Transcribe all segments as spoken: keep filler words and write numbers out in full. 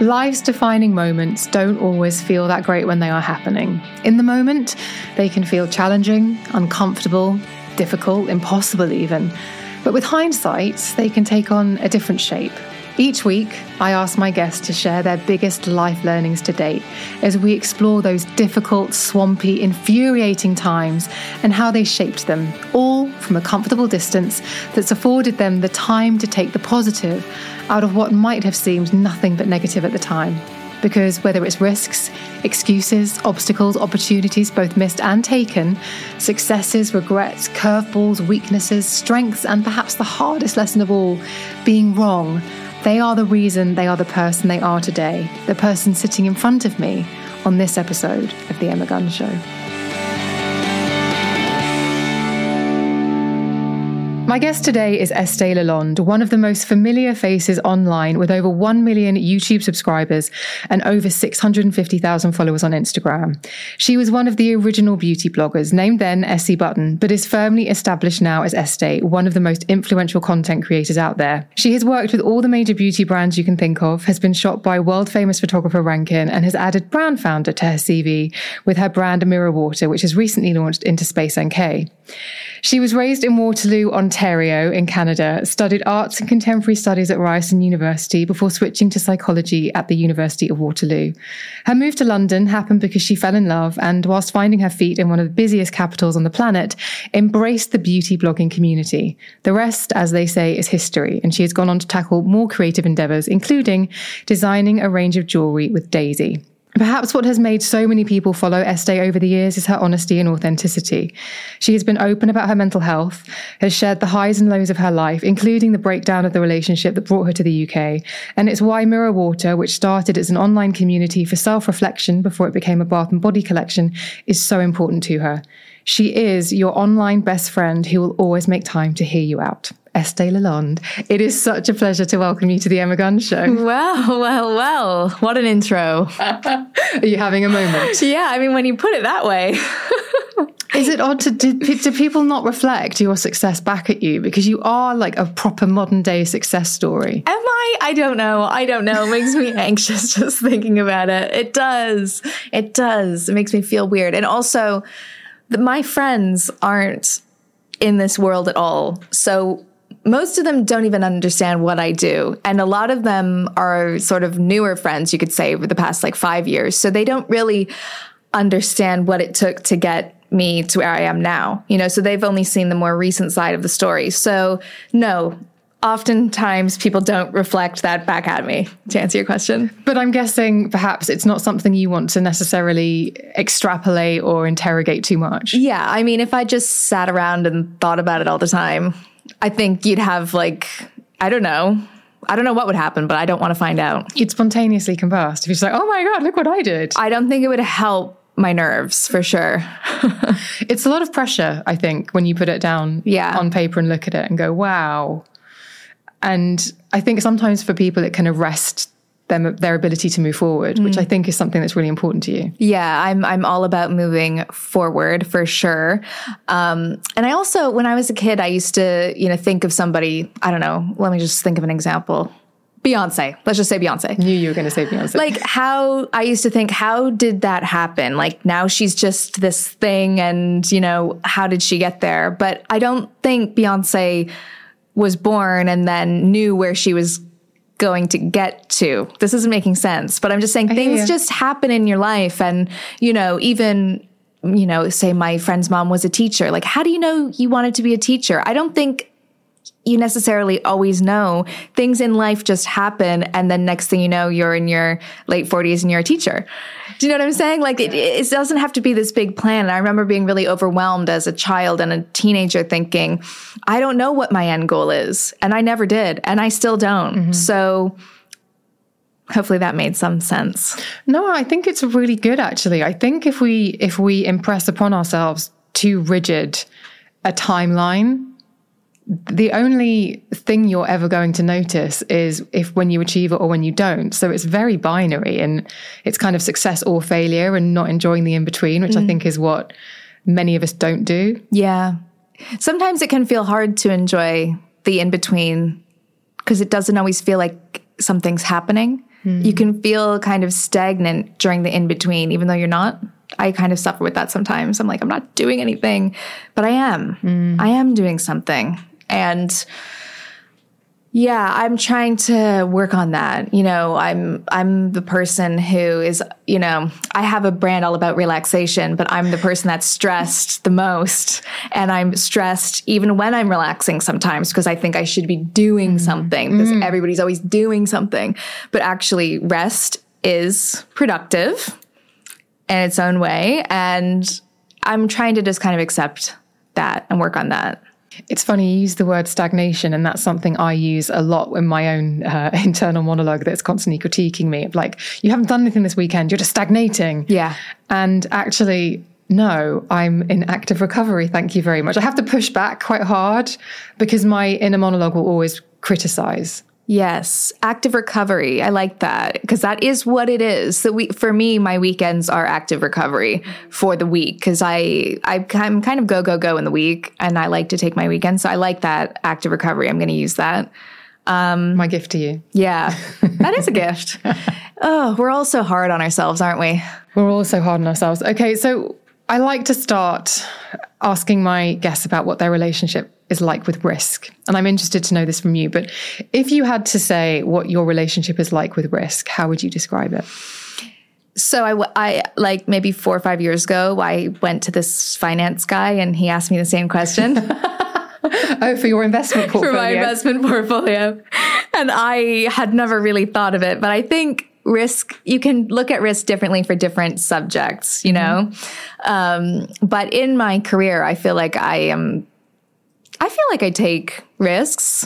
Life's defining moments don't always feel that great when they are happening. In the moment, they can feel challenging, uncomfortable, difficult, impossible even. But with hindsight, they can take on a different shape. Each week, I ask my guests to share their biggest life learnings to date as we explore those difficult, swampy, infuriating times and how they shaped them, all from a comfortable distance that's afforded them the time to take the positive out of what might have seemed nothing but negative at the time. Because whether it's risks, excuses, obstacles, opportunities, both missed and taken, successes, regrets, curveballs, weaknesses, strengths, and perhaps the hardest lesson of all, being wrong, they are the reason they are the person they are today, the person sitting in front of me on this episode of The Emma Guns Show. My guest today is Estee Lalonde, one of the most familiar faces online with over one million YouTube subscribers and over six hundred fifty thousand followers on Instagram. She was one of the original beauty bloggers, named then Essie Button, but is firmly established now as Estee, one of the most influential content creators out there. She has worked with all the major beauty brands you can think of, has been shot by world-famous photographer Rankin, and has added brand founder to her C V with her brand Mirror Water, which has recently launched into Space N K. She was raised in Waterloo, Ontario in Canada, studied arts and contemporary studies at Ryerson University before switching to psychology at the University of Waterloo. Her move to London happened because she fell in love and, whilst finding her feet in one of the busiest capitals on the planet, embraced the beauty blogging community. The rest, as they say, is history, and she has gone on to tackle more creative endeavours, including designing a range of jewellery with Daisy. Perhaps what has made so many people follow Estee over the years is her honesty and authenticity. She has been open about her mental health, has shared the highs and lows of her life, including the breakdown of the relationship that brought her to the U K. And it's why Mirror Water, which started as an online community for self-reflection before it became a bath and body collection, is so important to her. She is your online best friend who will always make time to hear you out. Estee Lalonde. It is such a pleasure to welcome you to the Emma Guns Show. Well, well, well. What an intro. Are you having a moment? Yeah, I mean, when you put it that way. Is it odd to, do, do people not reflect your success back at you? Because you are like a proper modern day success story. Am I? I don't know. I don't know. It makes me anxious just thinking about it. It does. It does. It makes me feel weird. And also, the, my friends aren't in this world at all. So most of them don't even understand what I do. And a lot of them are sort of newer friends, you could say, over the past like five years. So they don't really understand what it took to get me to where I am now. You know, so they've only seen the more recent side of the story. So no, oftentimes people don't reflect that back at me, to answer your question. But I'm guessing perhaps it's not something you want to necessarily extrapolate or interrogate too much. Yeah. I mean, if I just sat around and thought about it all the time, I think you'd have like, I don't know. I don't know what would happen, but I don't want to find out. You'd spontaneously combust if you're just like, oh my God, look what I did. I don't think it would help my nerves for sure. It's a lot of pressure, I think, when you put it down yeah. on paper and look at it and go, wow. And I think sometimes for people, it can arrest them, their ability to move forward, mm. which I think is something that's really important to you. Yeah, I'm I'm all about moving forward for sure. Um, and I also, when I was a kid, I used to, you know, think of somebody, I don't know, let me just think of an example. Beyonce. Let's just say Beyonce. I knew you were going to say Beyonce. Like how I used to think, how did that happen? Like now she's just this thing and, you know, how did she get there? But I don't think Beyonce was born and then knew where she was going to get to. This isn't making sense, but I'm just saying things just happen in your life. And, you know, even, you know, say my friend's mom was a teacher. Like, how do you know you wanted to be a teacher? I don't think you necessarily always know. Things in life just happen. And then next thing you know, you're in your late forties and you're a teacher. Do you know what I'm saying? Like it, it doesn't have to be this big plan. I remember being really overwhelmed as a child and a teenager thinking, I don't know what my end goal is. And I never did. And I still don't. Mm-hmm. So hopefully that made some sense. No, I think it's really good, actually. I think if we, if we impress upon ourselves too rigid a timeline, the only thing you're ever going to notice is if when you achieve it or when you don't. So it's very binary and it's kind of success or failure and not enjoying the in-between, which mm. I think is what many of us don't do. Yeah. Sometimes it can feel hard to enjoy the in-between because it doesn't always feel like something's happening. Mm. You can feel kind of stagnant during the in-between, even though you're not. I kind of suffer with that sometimes. I'm like, I'm not doing anything, but I am. Mm. I am doing something. And yeah, I'm trying to work on that. You know, I'm I'm the person who is, you know, I have a brand all about relaxation, but I'm the person that's stressed the most. And I'm stressed even when I'm relaxing sometimes because I think I should be doing mm. something because mm. everybody's always doing something. But actually, rest is productive in its own way. And I'm trying to just kind of accept that and work on that. It's funny, you use the word stagnation, and that's something I use a lot in my own uh, internal monologue that's constantly critiquing me of like, you haven't done anything this weekend, you're just stagnating. Yeah. And actually, no, I'm in active recovery. Thank you very much. I have to push back quite hard because my inner monologue will always criticize. Yes, active recovery. I like that because that is what it is. So we, for me, my weekends are active recovery for the week because I, I, I'm kind of go, go, go in the week and I like to take my weekends. So I like that active recovery. I'm going to use that. Um, my gift to you. Yeah, that is a gift. Oh, we're all so hard on ourselves, aren't we? We're all so hard on ourselves. Okay, so I like to start asking my guests about what their relationship is like with risk. And I'm interested to know this from you. But if you had to say what your relationship is like with risk, how would you describe it? So I, I like maybe four or five years ago, I went to this finance guy and he asked me the same question. Oh, for your investment portfolio. For my investment portfolio. And I had never really thought of it. But I think risk, you can look at risk differently for different subjects, you know? Mm-hmm. Um, but in my career, I feel like I am, I feel like I take risks.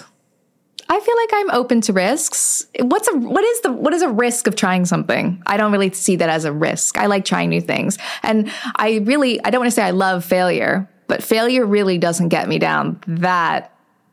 I feel like I'm open to risks. What's a, what is the, what is a risk of trying something? I don't really see that as a risk. I like trying new things. And I really, I don't want to say I love failure, but failure really doesn't get me down that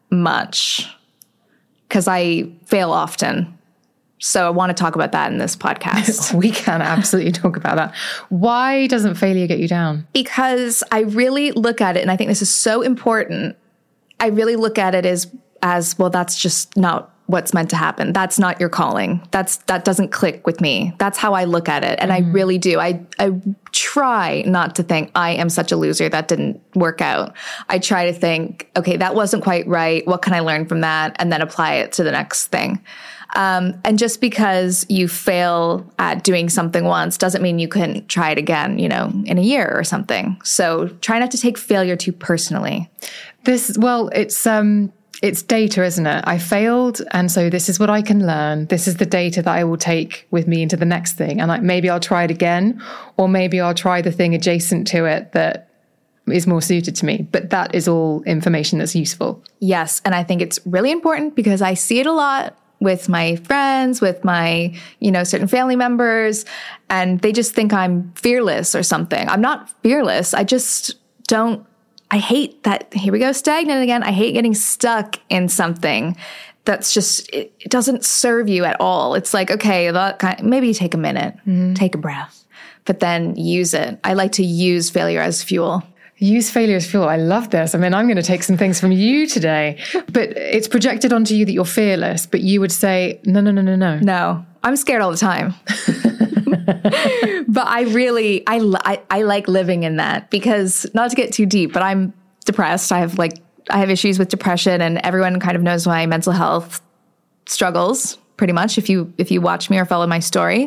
much because I fail often. So I want to talk about that in this podcast. We can absolutely talk about that. Why doesn't failure get you down? Because I really look at it, and I think this is so important. I really look at it as, as well, that's just not what's meant to happen. That's not your calling. That's, that doesn't click with me. That's how I look at it. And mm-hmm. I really do. I, I try not to think I am such a loser that didn't work out. I try to think, okay, that wasn't quite right. What can I learn from that? And then apply it to the next thing. Um, and just because you fail at doing something once doesn't mean you couldn't try it again, you know, in a year or something. So try not to take failure too personally. This, well, it's, um, it's data, isn't it? I failed. And so this is what I can learn. This is the data that I will take with me into the next thing. And I, maybe I'll try it again, or maybe I'll try the thing adjacent to it that is more suited to me. But that is all information that's useful. Yes. And I think it's really important because I see it a lot with my friends, with my, you know, certain family members, and they just think I'm fearless or something. I'm not fearless. I just don't, I hate that, here we go, stagnant again. I hate getting stuck in something that's just, it, it doesn't serve you at all. It's like, okay, that kind of, maybe take a minute, mm-hmm. take a breath, but then use it. I like to use failure as fuel. Use failure as fuel. I love this. I mean, I'm going to take some things from you today, but it's projected onto you that you're fearless, but you would say, no, no, no, no, no. No, I'm scared all the time. But I really, I, I, I like living in that because, not to get too deep, but I'm depressed. I have like, I have issues with depression, and everyone kind of knows my mental health struggles pretty much if you, if you watch me or follow my story.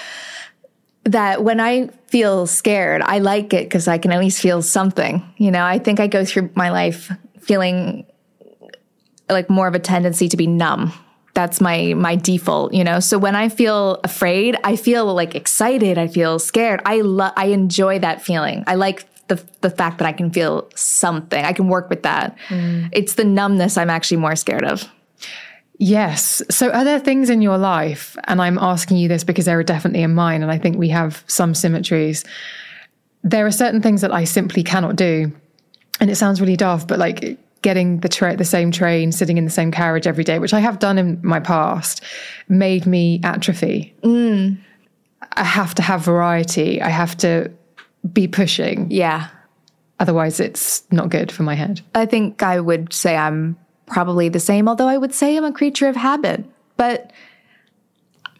That when I feel scared, I like it because I can at least feel something. You know, I think I go through my life feeling like more of a tendency to be numb. That's my my default, you know. So when I feel afraid, I feel like excited. I feel scared. I lo- I enjoy that feeling. I like the the fact that I can feel something. I can work with that. Mm. It's the numbness I'm actually more scared of. Yes. So are there things in your life, and I'm asking you this because there are definitely in mine, and I think we have some symmetries. There are certain things that I simply cannot do. And it sounds really daft, but like getting the tra- the same train, sitting in the same carriage every day, which I have done in my past, made me atrophy. Mm. I have to have variety. I have to be pushing. Yeah. Otherwise, it's not good for my head. I think I would say I'm probably the same, although I would say I'm a creature of habit. But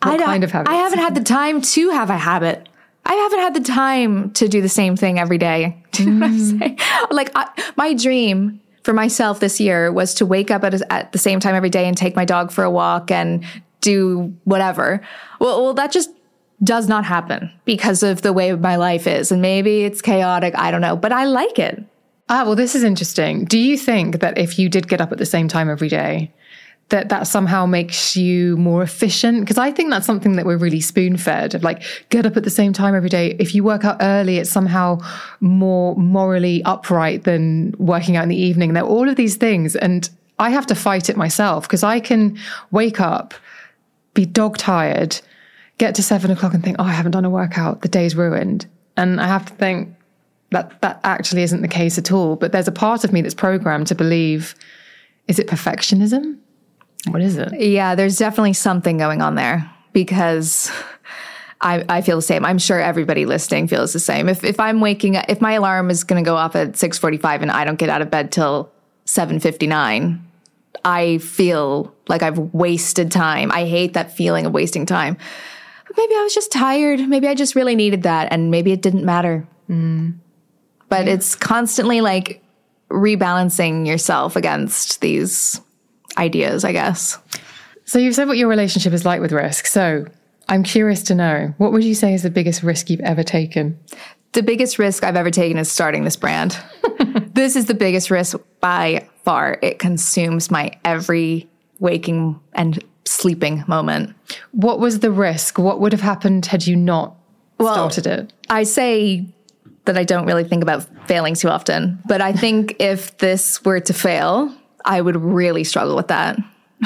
What I kind of habits? I haven't had the time to have a habit. I haven't had the time to do the same thing every day. Do you know mm. what I'm saying? Like I, my dream for myself this year was to wake up at, a, at the same time every day and take my dog for a walk and do whatever. Well, well, that just does not happen because of the way my life is. And maybe it's chaotic. I don't know, but I like it. Ah, well, this is interesting. Do you think that if you did get up at the same time every day, that that somehow makes you more efficient? Because I think that's something that we're really spoon-fed of, like, get up at the same time every day. If you work out early, it's somehow more morally upright than working out in the evening. There are all of these things. And I have to fight it myself because I can wake up, be dog tired, get to seven o'clock and think, oh, I haven't done a workout. The day's ruined. And I have to think that that actually isn't the case at all. But there's a part of me that's programmed to believe, is it perfectionism? What is it? Yeah, there's definitely something going on there because I, I feel the same. I'm sure everybody listening feels the same. If if I'm waking up, if my alarm is going to go off at six forty-five and I don't get out of bed till seven fifty-nine, I feel like I've wasted time. I hate that feeling of wasting time. But maybe I was just tired. Maybe I just really needed that and maybe it didn't matter. Mm. But yeah. It's constantly like rebalancing yourself against these ideas, I guess. So you've said what your relationship is like with risk. So I'm curious to know, what would you say is the biggest risk you've ever taken? The biggest risk I've ever taken is starting this brand. This is the biggest risk by far. It consumes my every waking and sleeping moment. What was the risk? What would have happened had you not well, started it? I say that I don't really think about failing too often, but I think if this were to fail, I would really struggle with that.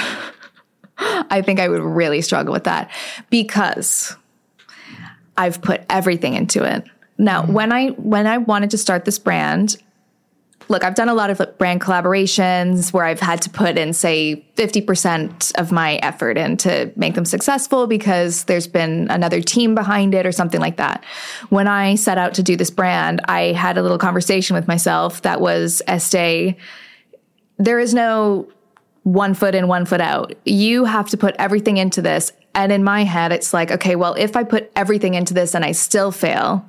I think I would really struggle with that because I've put everything into it. Now, mm-hmm. when I when I wanted to start this brand, look, I've done a lot of brand collaborations where I've had to put in, say, fifty percent of my effort in to make them successful because there's been another team behind it or something like that. When I set out to do this brand, I had a little conversation with myself that was, Estee, there is no one foot in, one foot out. You have to put everything into this. And in my head, it's like, okay, well, if I put everything into this and I still fail,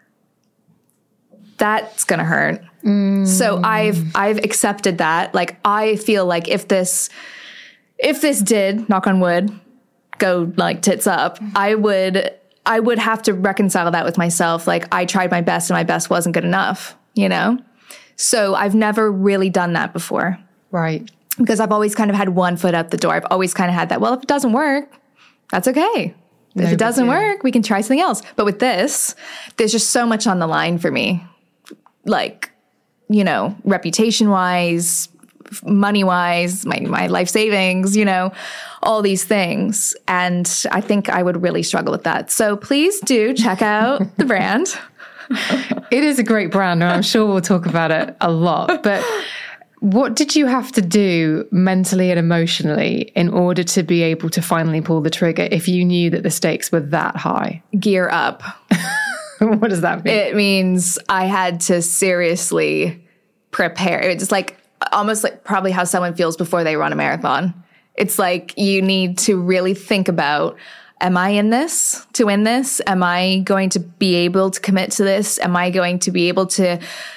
that's going to hurt. Mm. So I've, I've accepted that. Like, I feel like if this, if this did, knock on wood, go like tits up, I would, I would have to reconcile that with myself. Like, I tried my best and my best wasn't good enough, you know? So I've never really done that before. Right. Because I've always kind of had one foot out the door. I've always kind of had that, well, if it doesn't work, that's okay. No, if it doesn't work, we can try something else. But with this, there's just so much on the line for me. Like, you know, reputation-wise, money-wise, my, my life savings, you know, all these things. And I think I would really struggle with that. So please do check out the brand. It is a great brand, and I'm sure we'll talk about it a lot. But what did you have to do mentally and emotionally in order to be able to finally pull the trigger if you knew that the stakes were that high? Gear up. What does that mean? It means I had to seriously prepare. It's like almost like probably how someone feels before they run a marathon. It's like you need to really think about, am I in this to win this? Am I going to be able to commit to this? Am I going to be able to,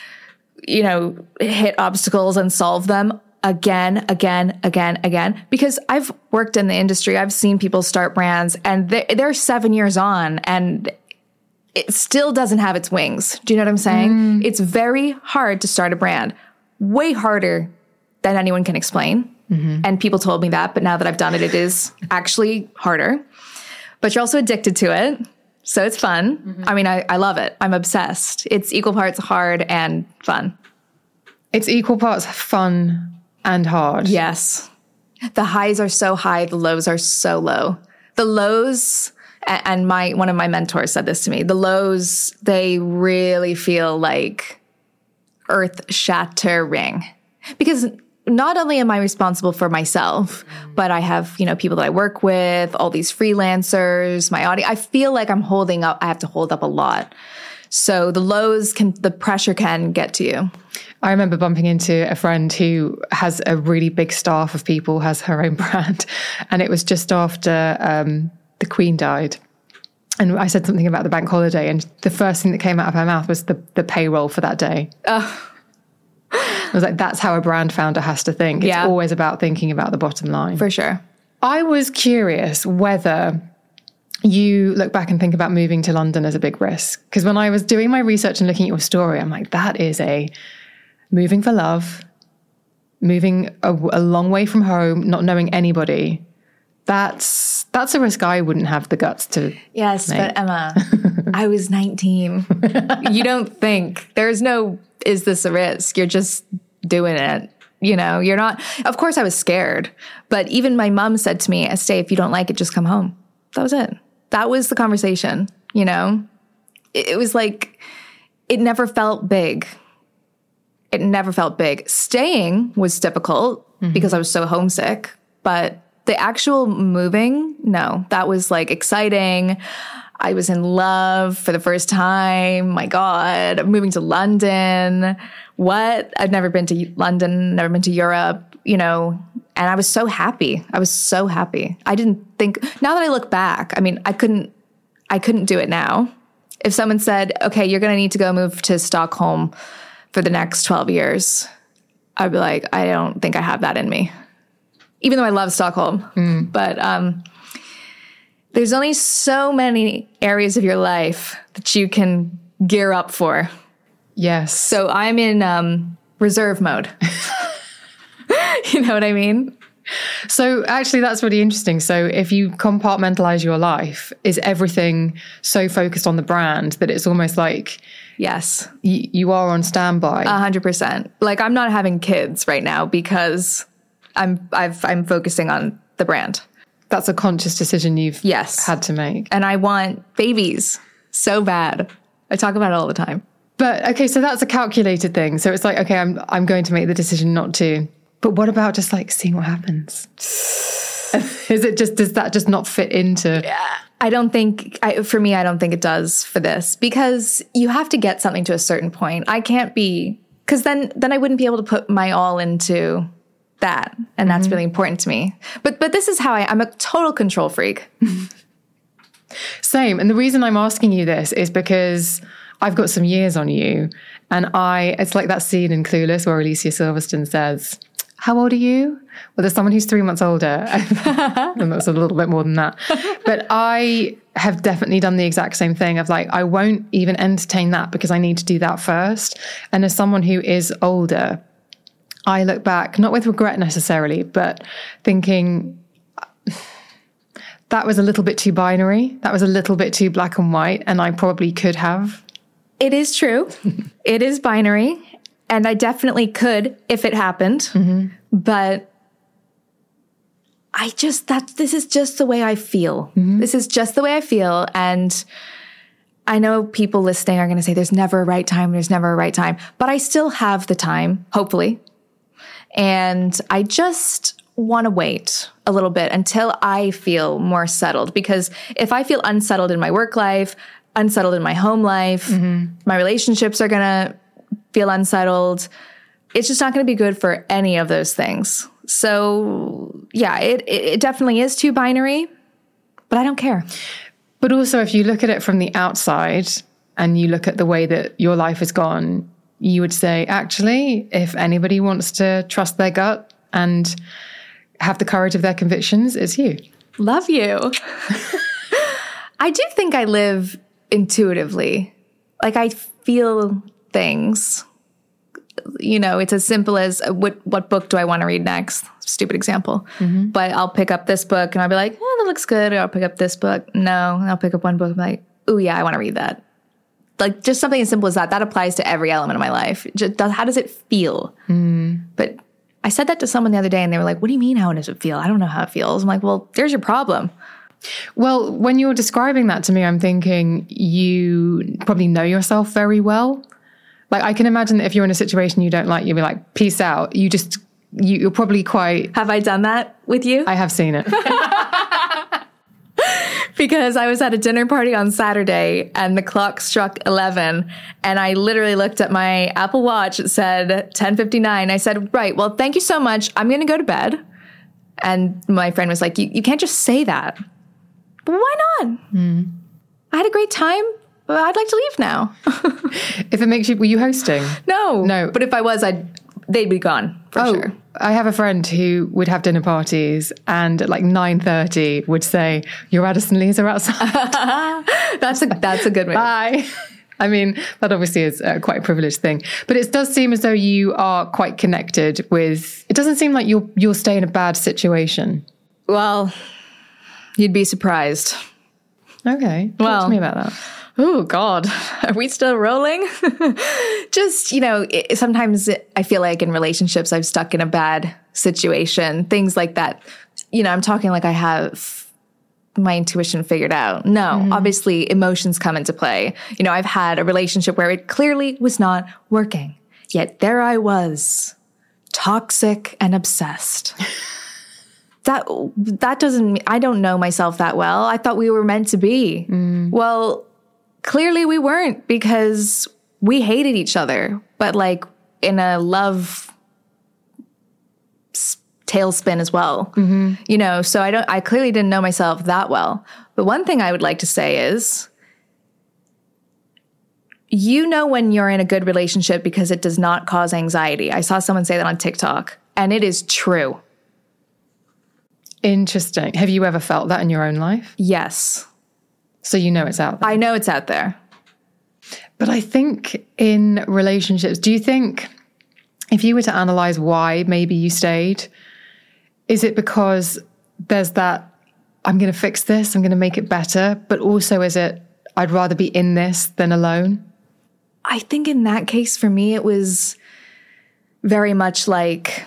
you know, hit obstacles and solve them again, again, again, again? Because I've worked in the industry. I've seen people start brands and they're, they're seven years on and it still doesn't have its wings. Do you know what I'm saying? Mm. It's very hard to start a brand. Way harder than anyone can explain. Mm-hmm. And people told me that, but now that I've done it, it is actually harder. But you're also addicted to it. So it's fun. Mm-hmm. I mean, I, I love it. I'm obsessed. It's equal parts hard and fun. It's equal parts fun and hard. Yes. The highs are so high. The lows are so low. The lows, and my one of my mentors said this to me, the lows, they really feel like earth-shattering. Because not only am I responsible for myself, but I have, you know, people that I work with, all these freelancers, my audience. I feel like I'm holding up, I have to hold up a lot. So the lows can, the pressure can get to you. I remember bumping into a friend who has a really big staff of people, has her own brand. And it was just after um, the Queen died. And I said something about the bank holiday, and the first thing that came out of her mouth was the, the payroll for that day. Oh. I was like, that's how a brand founder has to think. It's Yeah. always about thinking about the bottom line. For sure. I was curious whether you look back and think about moving to London as a big risk. Because when I was doing my research and looking at your story, I'm like, that is a moving for love, moving a, a long way from home, not knowing anybody. That's that's a risk I wouldn't have the guts to Yes, make. but Emma, I was nineteen. You don't think. There's no, is this a risk? You're just doing it. You know, you're not. Of course, I was scared. But even my mom said to me, Estee, if you don't like it, just come home. That was it. That was the conversation, you know? It, it was like, it never felt big. It never felt big. Staying was difficult mm-hmm. because I was so homesick. But the actual moving, no, that was like exciting. I was in love for the first time. My God, I'm moving to London. What? I've never been to London, never been to Europe, you know, and I was so happy. I was so happy. I didn't think, now that I look back, I mean, I couldn't, I couldn't do it now. If someone said, okay, you're going to need to go move to Stockholm for the next twelve years, I'd be like, I don't think I have that in me. Even though I love Stockholm, mm. but um, there's only so many areas of your life that you can gear up for. Yes. So I'm in um, reserve mode. You know what I mean? So actually, that's really interesting. So if you compartmentalize your life, is everything so focused on the brand that it's almost like... Yes. Y- you are on standby? A hundred percent. Like, I'm not having kids right now because... I'm I've I'm focusing on the brand. That's a conscious decision you've yes. had to make. And I want babies so bad. I talk about it all the time. But okay, so that's a calculated thing. So it's like, okay, I'm I'm going to make the decision not to. But what about just like seeing what happens? Is it just, does that just not fit into? Yeah. I don't think, I, for me, I don't think it does for this, because you have to get something to a certain point. I can't be, because then then I wouldn't be able to put my all into that, and that's mm-hmm. really important to me. But but this is how I, I'm a total control freak. Same. And the reason I'm asking you this is because I've got some years on you, and I, it's like that scene in Clueless where Alicia Silverstone says, how old are you? Well, there's someone who's three months older. And that's a little bit more than that. But I have definitely done the exact same thing of like, I won't even entertain that because I need to do that first. And as someone who is older, I look back, not with regret necessarily, but thinking that was a little bit too binary. That was a little bit too black and white, and I probably could have. It is true. It is binary, and I definitely could if it happened. Mm-hmm. But I just, that this is just the way I feel. Mm-hmm. This is just the way I feel, and I know people listening are going to say there's never a right time, there's never a right time, but I still have the time, hopefully. And I just want to wait a little bit until I feel more settled. Because if I feel unsettled in my work life, unsettled in my home life, mm-hmm. my relationships are going to feel unsettled. It's just not going to be good for any of those things. So yeah, it, it definitely is too binary, but I don't care. But also if you look at it from the outside and you look at the way that your life has gone, you would say, actually, if anybody wants to trust their gut and have the courage of their convictions, it's you. Love you. I do think I live intuitively. Like, I feel things. You know, it's as simple as uh, what what book do I want to read next? Stupid example. Mm-hmm. But I'll pick up this book and I'll be like, oh, that looks good. Or I'll pick up this book. No. And I'll pick up one book and be like, oh, yeah, I want to read that. Like, just something as simple as that. That applies to every element of my life. Just, how does it feel? Mm. But I said that to someone the other day and they were like, what do you mean, how does it feel? I don't know how it feels. I'm like, well, there's your problem. Well, when you're describing that to me, I'm thinking you probably know yourself very well. Like, I can imagine that if you're in a situation you don't like, you'll be like, peace out. You just, you, you're probably quite... Have I done that with you? I have seen it. Because I was at a dinner party on Saturday and the clock struck eleven and I literally looked at my Apple Watch. It said ten fifty-nine. I said, right, well, thank you so much. I'm going to go to bed. And my friend was like, you, you can't just say that. But why not? Mm. I had a great time. But I'd like to leave now. If it makes you, were you hosting? No. No. But if I was, I'd, they'd be gone for oh, sure. I have a friend who would have dinner parties and at like nine thirty would say, your Addison Lees are outside. that's, a, that's a good way. Bye. I mean, that obviously is uh, quite a privileged thing. But it does seem as though you are quite connected with, it doesn't seem like you'll, you'll stay in a bad situation. Well, you'd be surprised. Okay. Talk well, to me about that. Oh, God. Are we still rolling? Just, you know, it, sometimes I feel like in relationships, I've stuck in a bad situation, things like that. You know, I'm talking like I have my intuition figured out. No, mm-hmm. Obviously emotions come into play. You know, I've had a relationship where it clearly was not working. Yet there I was, toxic and obsessed. That that doesn't, I don't know myself that well. I thought we were meant to be. Mm. Well, clearly we weren't because we hated each other, but like in a love tailspin as well. Mm-hmm. You know, so I don't, I clearly didn't know myself that well. But one thing I would like to say is, you know when you're in a good relationship because it does not cause anxiety. I saw someone say that on TikTok, and it is true. Interesting. Have you ever felt that in your own life? Yes. So you know it's out there. I know it's out there. But I think in relationships, do you think if you were to analyze why maybe you stayed, is it because there's that, I'm going to fix this, I'm going to make it better, but also is it, I'd rather be in this than alone? I think in that case, for me, it was very much like,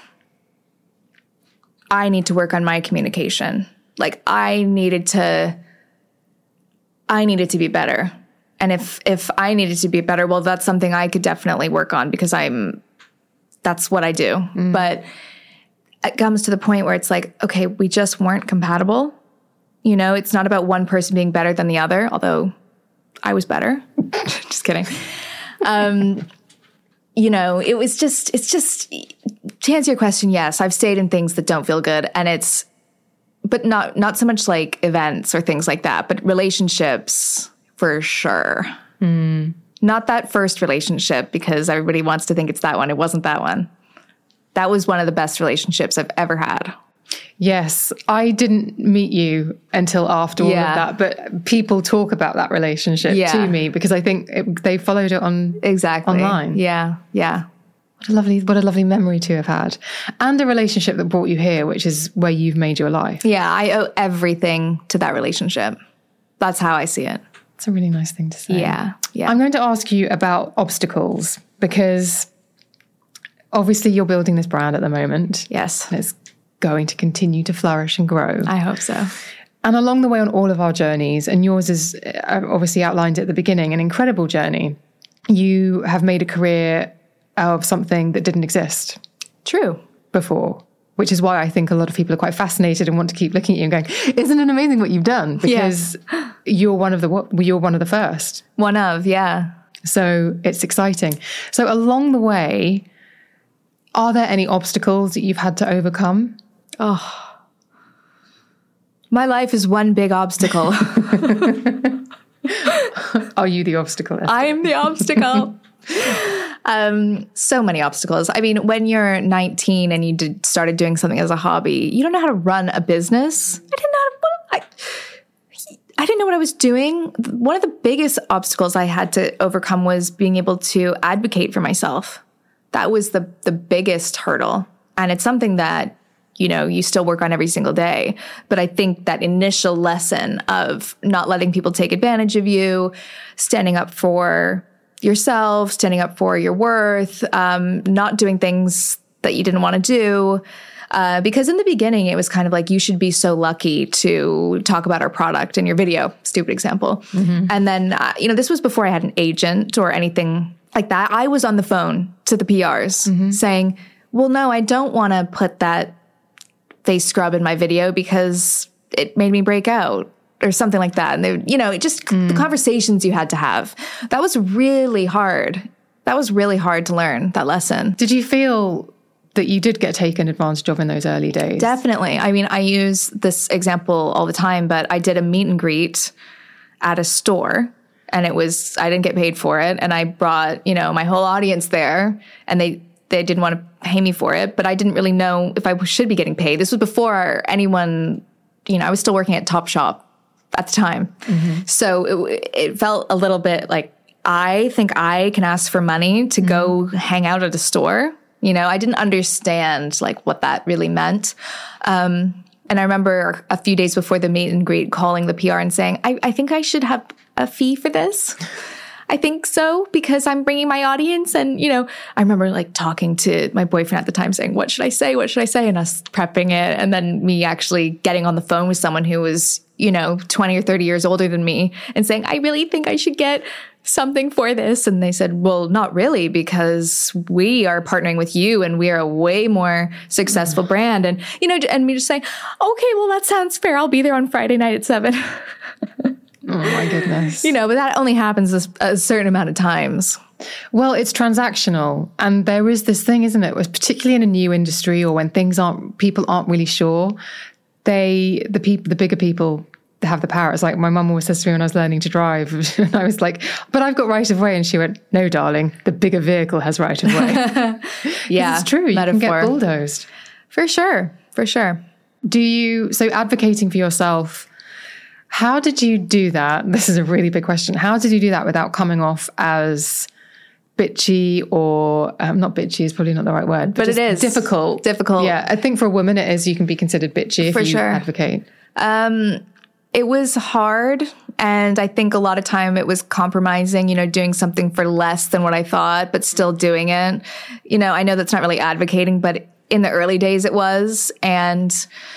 I need to work on my communication. Like I needed to, I needed to be better. And if, if I needed to be better, well, that's something I could definitely work on because I'm, that's what I do. Mm. But it comes to the point where it's like, okay, we just weren't compatible. You know, it's not about one person being better than the other, although I was better. Just kidding. Um, you know, it was just, it's just, to answer your question, yes, I've stayed in things that don't feel good. And it's, but not, not so much like events or things like that, but relationships for sure. Mm. Not that first relationship because everybody wants to think it's that one. It wasn't that one. That was one of the best relationships I've ever had. Yes, I didn't meet you until after all yeah. of that, but people talk about that relationship yeah. to me because I think it, they followed it on exactly online. Yeah, yeah. What a lovely, what a lovely memory to have had, and a relationship that brought you here, which is where you've made your life. Yeah, I owe everything to that relationship. That's how I see it. It's a really nice thing to say. Yeah, yeah. I'm going to ask you about obstacles because obviously you're building this brand at the moment. Yes. And it's going to continue to flourish and grow. I hope so. And along the way on all of our journeys, and yours is obviously outlined at the beginning, an incredible journey. You have made a career out of something that didn't exist. True. Before, which is why I think a lot of people are quite fascinated and want to keep looking at you and going, isn't it amazing what you've done? Because yeah. you're one of the, you're one of the first. One of, yeah. So it's exciting. So along the way, are there any obstacles that you've had to overcome? Oh, my life is one big obstacle. Are you the obstacle? I am the obstacle. um, so many obstacles. I mean, when you're nineteen and you did, started doing something as a hobby, you don't know how to run a business. I didn't know how to, I, I didn't know what I was doing. One of the biggest obstacles I had to overcome was being able to advocate for myself. That was the the biggest hurdle. And it's something that, you know, you still work on every single day. But I think that initial lesson of not letting people take advantage of you, standing up for yourself, standing up for your worth, um, not doing things that you didn't want to do. Uh, because in the beginning, it was kind of like, you should be so lucky to talk about our product in your video. Stupid example. Mm-hmm. And then, uh, you know, this was before I had an agent or anything like that. I was on the phone to the P Rs mm-hmm. saying, well, no, I don't want to put that face scrub in my video because it made me break out or something like that. And they, you know, it just mm. the conversations you had to have. That was really hard. That was really hard to learn, that lesson. Did you feel that you did get taken advantage of in those early days? Definitely. I mean, I use this example all the time, but I did a meet and greet at a store, and it was, I didn't get paid for it. And I brought, you know, my whole audience there, and they, they didn't want to pay me for it, but I didn't really know if I should be getting paid. This was before anyone, you know, I was still working at Topshop at the time. Mm-hmm. So it, it felt a little bit like, I think I can ask for money to mm-hmm. go hang out at a store. You know, I didn't understand like what that really meant. Um, and I remember a few days before the meet and greet calling the P R and saying, I, I think I should have a fee for this. I think so, because I'm bringing my audience. And, you know, I remember like talking to my boyfriend at the time saying, what should I say? What should I say? And us prepping it. And then me actually getting on the phone with someone who was, you know, twenty or thirty years older than me and saying, I really think I should get something for this. And they said, well, not really, because we are partnering with you and we are a way more successful mm. brand. And, you know, and me just saying, okay, well, that sounds fair. I'll be there on Friday night at seven. Oh my goodness. You know, but that only happens a, a certain amount of times. Well, it's transactional. And there is this thing, isn't it? Particularly in a new industry or when things aren't, people aren't really sure, they, the people, the bigger people, they have the power. It's like my mum always says to me when I was learning to drive, and I was like, but I've got right of way. And she went, no, darling, the bigger vehicle has right of way. Yeah. It's true. You metaphor. Can get bulldozed. For sure. For sure. Do you, so advocating for yourself, how did you do that? This is a really big question. How did you do that without coming off as bitchy or, um, not bitchy is probably not the right word, but, but it is difficult. Difficult. Yeah. I think for a woman it is, you can be considered bitchy if for you sure. advocate. Um, it was hard. And I think a lot of time it was compromising, you know, doing something for less than what I thought, but still doing it. You know, I know that's not really advocating, but in the early days it was. And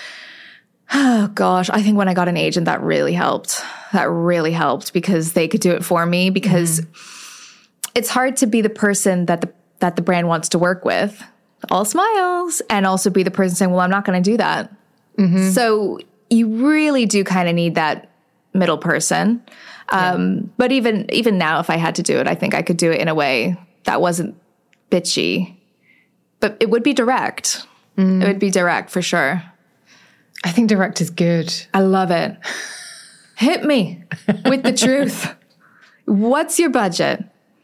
oh gosh, I think when I got an agent, that really helped. That really helped because they could do it for me, because mm-hmm. it's hard to be the person that the that the brand wants to work with, all smiles, and also be the person saying, well, I'm not going to do that. Mm-hmm. So you really do kind of need that middle person. Um, yeah. But even even now, if I had to do it, I think I could do it in a way that wasn't bitchy, but it would be direct. Mm. It would be direct for sure. I think direct is good. I love it. Hit me with the truth. What's your budget?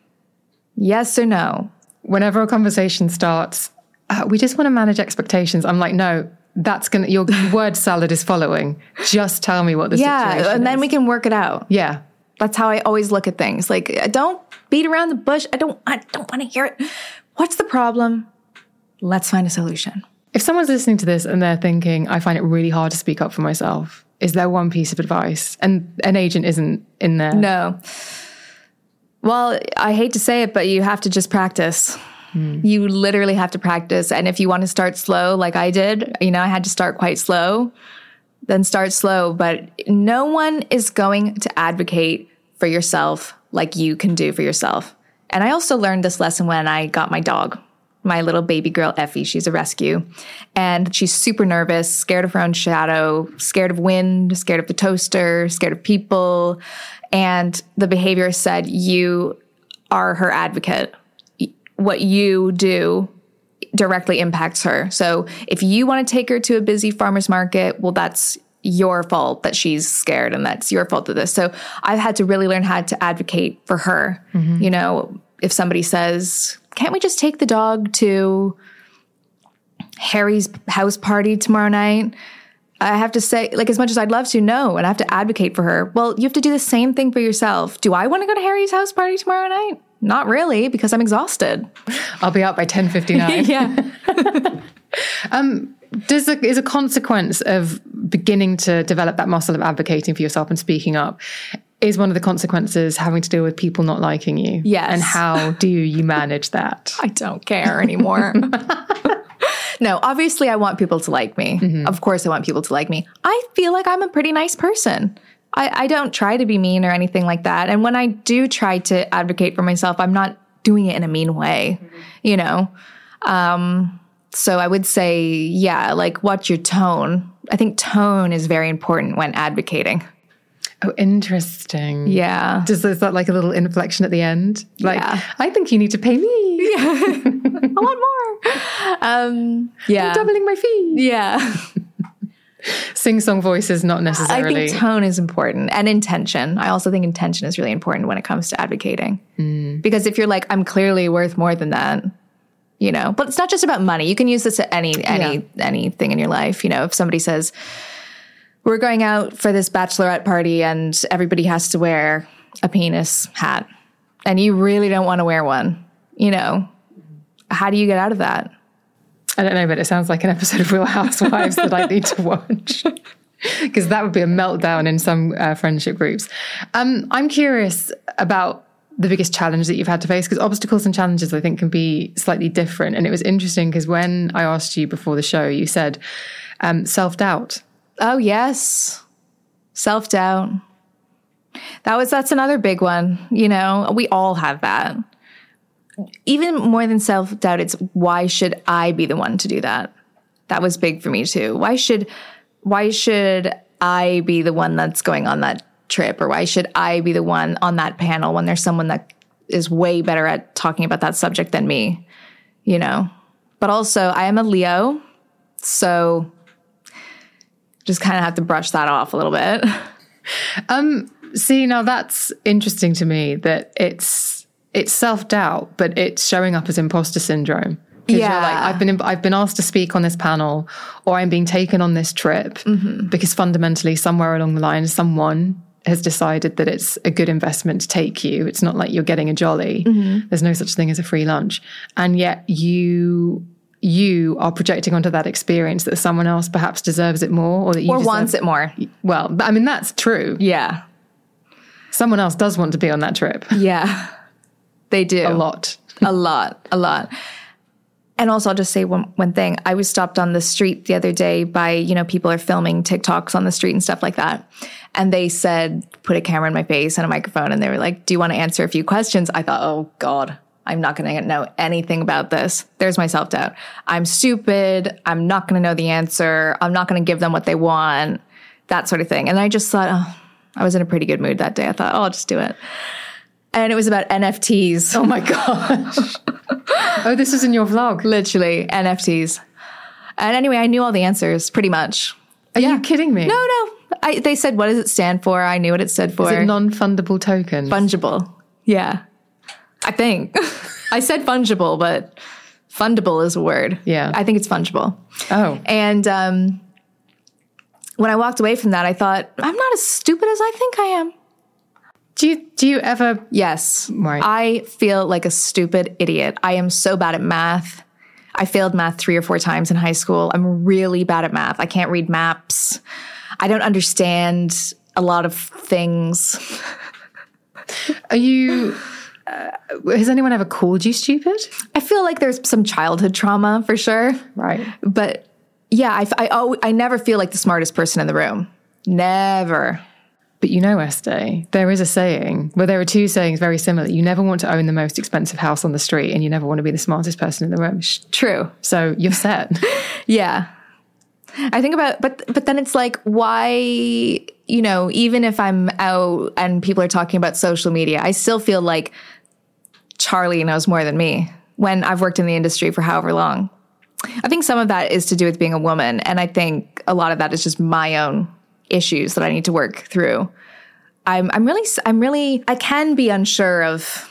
Yes or no? Whenever a conversation starts, uh, we just want to manage expectations. I'm like, no, that's going to, your word salad is following. Just tell me what the yeah, situation is. Yeah, and then we can work it out. Yeah. That's how I always look at things. Like, don't beat around the bush. I don't, I don't want to hear it. What's the problem? Let's find a solution. If someone's listening to this and they're thinking, I find it really hard to speak up for myself, is there one piece of advice? And an agent isn't in there. No. Well, I hate to say it, but you have to just practice. Hmm. You literally have to practice. And if you want to start slow, like I did, you know, I had to start quite slow, then start slow. But no one is going to advocate for yourself like you can do for yourself. And I also learned this lesson when I got my dog. My little baby girl, Effie. She's a rescue. And she's super nervous, scared of her own shadow, scared of wind, scared of the toaster, scared of people. And the behaviorist said, you are her advocate. What you do directly impacts her. So if you want to take her to a busy farmer's market, well, that's your fault that she's scared, and that's your fault of this. So I've had to really learn how to advocate for her. Mm-hmm. You know, if somebody says, can't we just take the dog to Harry's house party tomorrow night? I have to say, like, as much as I'd love to, no, and I have to advocate for her. Well, you have to do the same thing for yourself. Do I want to go to Harry's house party tomorrow night? Not really, because I'm exhausted. I'll be out by ten fifty-nine. Yeah. um, does a, is a consequence of beginning to develop that muscle of advocating for yourself and speaking up, is one of the consequences having to deal with people not liking you? Yes. And how do you manage that? I don't care anymore. No, obviously I want people to like me. Mm-hmm. Of course I want people to like me. I feel like I'm a pretty nice person. I, I don't try to be mean or anything like that. And when I do try to advocate for myself, I'm not doing it in a mean way, mm-hmm. you know? Um, so I would say, yeah, like, what's your tone? I think tone is very important when advocating. Oh, interesting. Yeah. Does is that like a little inflection at the end? Like, Yeah. I think you need to pay me. I want more. Um, yeah. I'm doubling my fee. Yeah. Sing-song voice is not necessarily. I think tone is important, and intention. I also think intention is really important when it comes to advocating. Mm. Because if you're like, I'm clearly worth more than that, you know, but it's not just about money. You can use this at any, any, yeah. anything in your life. You know, if somebody says, we're going out for this bachelorette party and everybody has to wear a penis hat and you really don't want to wear one, you know, how do you get out of that? I don't know, but it sounds like an episode of Real Housewives that I need to watch, because that would be a meltdown in some uh, friendship groups. Um, I'm curious about the biggest challenge that you've had to face, because obstacles and challenges, I think, can be slightly different. And it was interesting because when I asked you before the show, you said um, self-doubt. Oh, yes. Self-doubt. That was, that's another big one. You know, we all have that. Even more than self-doubt, it's why should I be the one to do that? That was big for me too. Why should, why should I be the one that's going on that trip? Or why should I be the one on that panel when there's someone that is way better at talking about that subject than me, you know? But also I am a Leo, so just kind of have to brush that off a little bit. Um, see, now that's interesting to me that it's, it's self-doubt, but it's showing up as imposter syndrome. Yeah. You're like, I've been, I've been asked to speak on this panel, or I'm being taken on this trip mm-hmm. because fundamentally somewhere along the line, someone has decided that it's a good investment to take you. It's not like you're getting a jolly. Mm-hmm. There's no such thing as a free lunch. And yet you, you are projecting onto that experience that someone else perhaps deserves it more, or that you or deserve, wants it more. Well, but I mean, that's true. Yeah. Someone else does want to be on that trip. Yeah. They do. A lot. a lot. A lot. And also, I'll just say one, one thing. I was stopped on the street the other day by, you know, people are filming TikToks on the street and stuff like that. And they said, put a camera in my face and a microphone. And they were like, do you want to answer a few questions? I thought, oh, God, I'm not going to know anything about this. There's my self-doubt. I'm stupid. I'm not going to know the answer. I'm not going to give them what they want. That sort of thing. And I just thought, oh, I was in a pretty good mood that day. I thought, oh, I'll just do it. And it was about N F Ts. Oh my gosh. Oh, this was in your vlog. Literally, N F Ts. And anyway, I knew all the answers, pretty much. Are yeah. you kidding me? No, no. I, they said, what does it stand for? I knew what it stood for. Is it non-fundable tokens? Fungible. Yeah. I think. I said fungible, but fundable is a word. Yeah. I think it's fungible. Oh. And um, when I walked away from that, I thought, I'm not as stupid as I think I am. Do you, do you ever? Yes. Right. I feel like a stupid idiot. I am so bad at math. I failed math three or four times in high school. I'm really bad at math. I can't read maps. I don't understand a lot of things. Are you, uh, has anyone ever called you stupid? I feel like there's some childhood trauma for sure. Right. But yeah, I, I, always, I never feel like the smartest person in the room. Never. But you know, Estee, there is a saying, well, there are two sayings very similar. You never want to own the most expensive house on the street, and you never want to be the smartest person in the room. True. So you're set. Yeah. I think about, but, but then it's like, why, you know, even if I'm out and people are talking about social media, I still feel like Charlie knows more than me when I've worked in the industry for however long. I think some of that is to do with being a woman. And I think a lot of that is just my own issues that I need to work through. I'm, I'm really, I'm really, I can be unsure of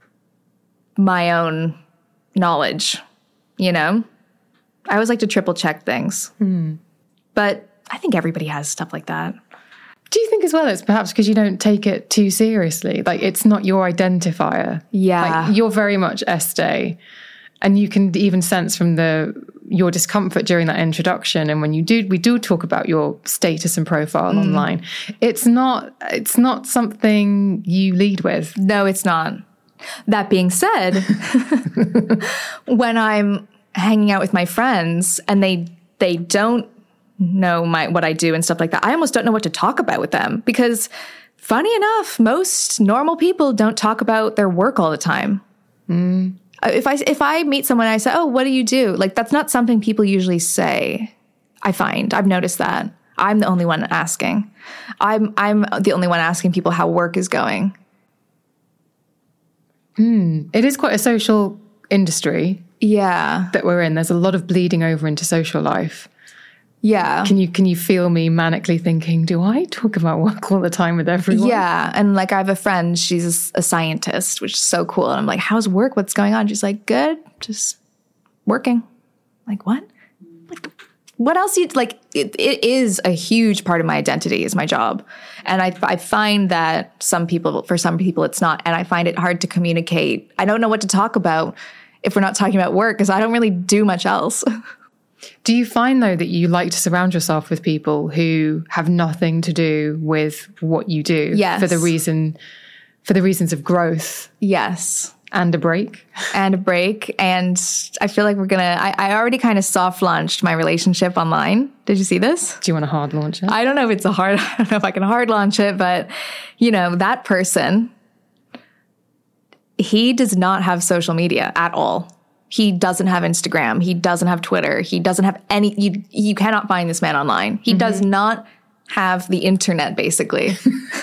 my own knowledge, you know? I always like to triple check things. Hmm. But I think everybody has stuff like that. Do you think as well it's perhaps because you don't take it too seriously? Like, it's not your identifier. Yeah. Like, you're very much Estee. And you can even sense from the your discomfort during that introduction, and when you do, we do talk about your status and profile mm. online. It's not, it's not something you lead with. No, it's not. That being said, when I'm hanging out with my friends and they they don't know my what I do and stuff like that, I almost don't know what to talk about with them, because funny enough, most normal people don't talk about their work all the time. Mm. If I if I meet someone and I say, oh, what do you do? Like, that's not something people usually say. I find I've noticed that. I'm the only one asking. I'm I'm the only one asking people how work is going. Mm, it is quite a social industry. Yeah. That we're in. There's a lot of bleeding over into social life. Yeah. Can you can you feel me manically thinking, do I talk about work all the time with everyone? Yeah. And like I have a friend, she's a scientist, which is so cool. And I'm like, how's work? What's going on? She's like, good, just working. Like, what? Like, what else you like? It, it is a huge part of my identity is my job. And I, I find that some people, for some people, it's not. And I find it hard to communicate. I don't know what to talk about if we're not talking about work because I don't really do much else. Do you find, though, that you like to surround yourself with people who have nothing to do with what you do? Yes. For the reason, for the reasons of growth? Yes. And a break? And a break. And I feel like we're going to, I already kind of soft launched my relationship online. Did you see this? Do you want to hard launch it? I don't know if it's a hard, I don't know if I can hard launch it, but, you know, that person, he does not have social media at all. He doesn't have Instagram. He doesn't have Twitter. He doesn't have any, you, you cannot find this man online. He mm-hmm. does not have the internet, basically.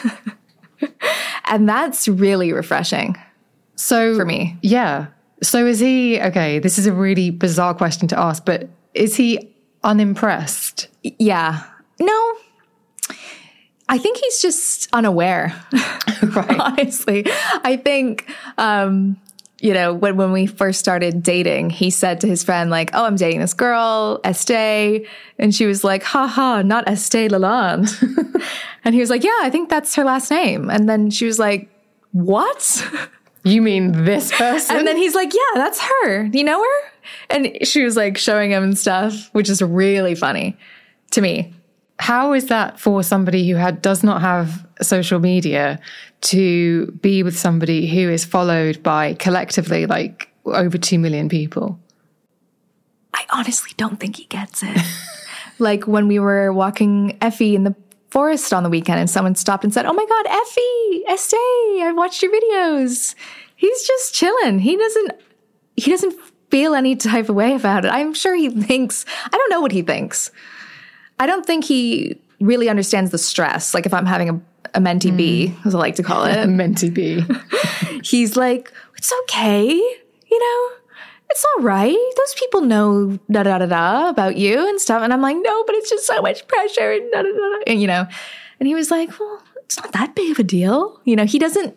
And that's really refreshing. So for me. Yeah. So is he, okay, this is a really bizarre question to ask, but is he unimpressed? Yeah. No. I think he's just unaware. Right. Honestly. I think, um, you know, when, when we first started dating, he said to his friend, like, oh, I'm dating this girl, Estee. And she was like, ha ha, not Estee Lalonde. And he was like, yeah, I think that's her last name. And then she was like, what? You mean this person? And then he's like, yeah, that's her. Do you know her? And she was like showing him and stuff, which is really funny to me. How is that for somebody who had does not have social media to be with somebody who is followed by collectively like over two million people? I honestly don't think he gets it. Like when we were walking Effie in the forest on the weekend and someone stopped and said, oh my God, Effie, Estee, I've watched your videos. He's just chilling. He doesn't, he doesn't feel any type of way about it. I'm sure he thinks, I don't know what he thinks. I don't think he really understands the stress. Like if I'm having a, a mentee mm. B, as I like to call it. Mentee B. He's like, it's okay. You know, it's all right. Those people know da da da da about you and stuff. And I'm like, no, but it's just so much pressure and da da da. And, you know, and he was like, well, it's not that big of a deal. You know, he doesn't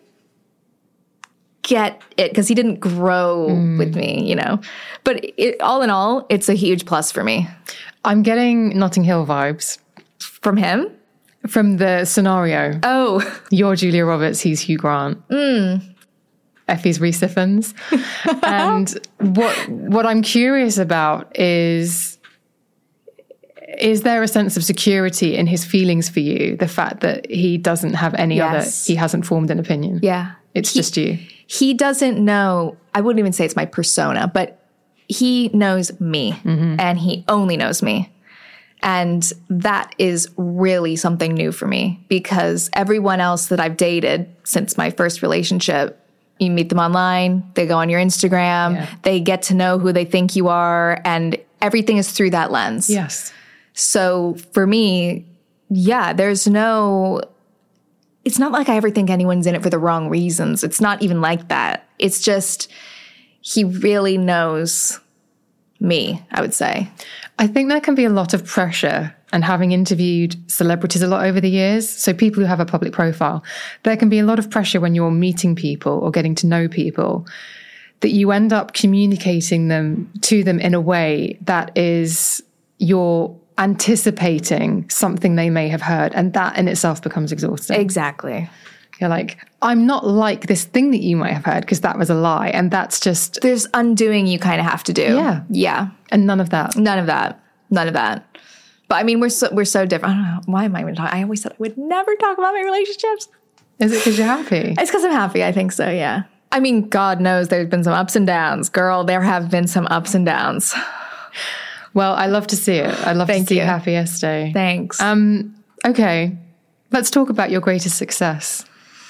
get it because he didn't grow mm. with me, you know. But it, all in all, it's a huge plus for me. I'm getting Notting Hill vibes. From him? From the scenario. Oh. You're Julia Roberts, he's Hugh Grant. Mm. Effie's Rhys Ifans. And what what I'm curious about is, is there a sense of security in his feelings for you? The fact that he doesn't have any yes. other, he hasn't formed an opinion. Yeah. It's he, just you. He doesn't know, I wouldn't even say it's my persona, but he knows me mm-hmm. and he only knows me. And that is really something new for me because everyone else that I've dated since my first relationship, you meet them online, they go on your Instagram, yeah. they get to know who they think you are, and everything is through that lens. Yes. So for me, yeah, there's no, it's not like I ever think anyone's in it for the wrong reasons. It's not even like that. It's just, he really knows me, I would say. I think there can be a lot of pressure, and having interviewed celebrities a lot over the years, so people who have a public profile, there can be a lot of pressure when you're meeting people or getting to know people that you end up communicating them to them in a way that is you're anticipating something they may have heard, and that in itself becomes exhausting. Exactly. You're like, I'm not like this thing that you might have heard because that was a lie. And that's just... There's undoing you kind of have to do. Yeah. Yeah. And none of that. None of that. None of that. But I mean, we're so, we're so different. I don't know. Why am I even talking? I always said I would never talk about my relationships. Is it because you're happy? It's because I'm happy. I think so, yeah. I mean, God knows there's been some ups and downs. Girl, there have been some ups and downs. Well, I love to see it. I love Thank to see you. happy Estee. Thanks. Um, okay. Let's talk about your greatest success.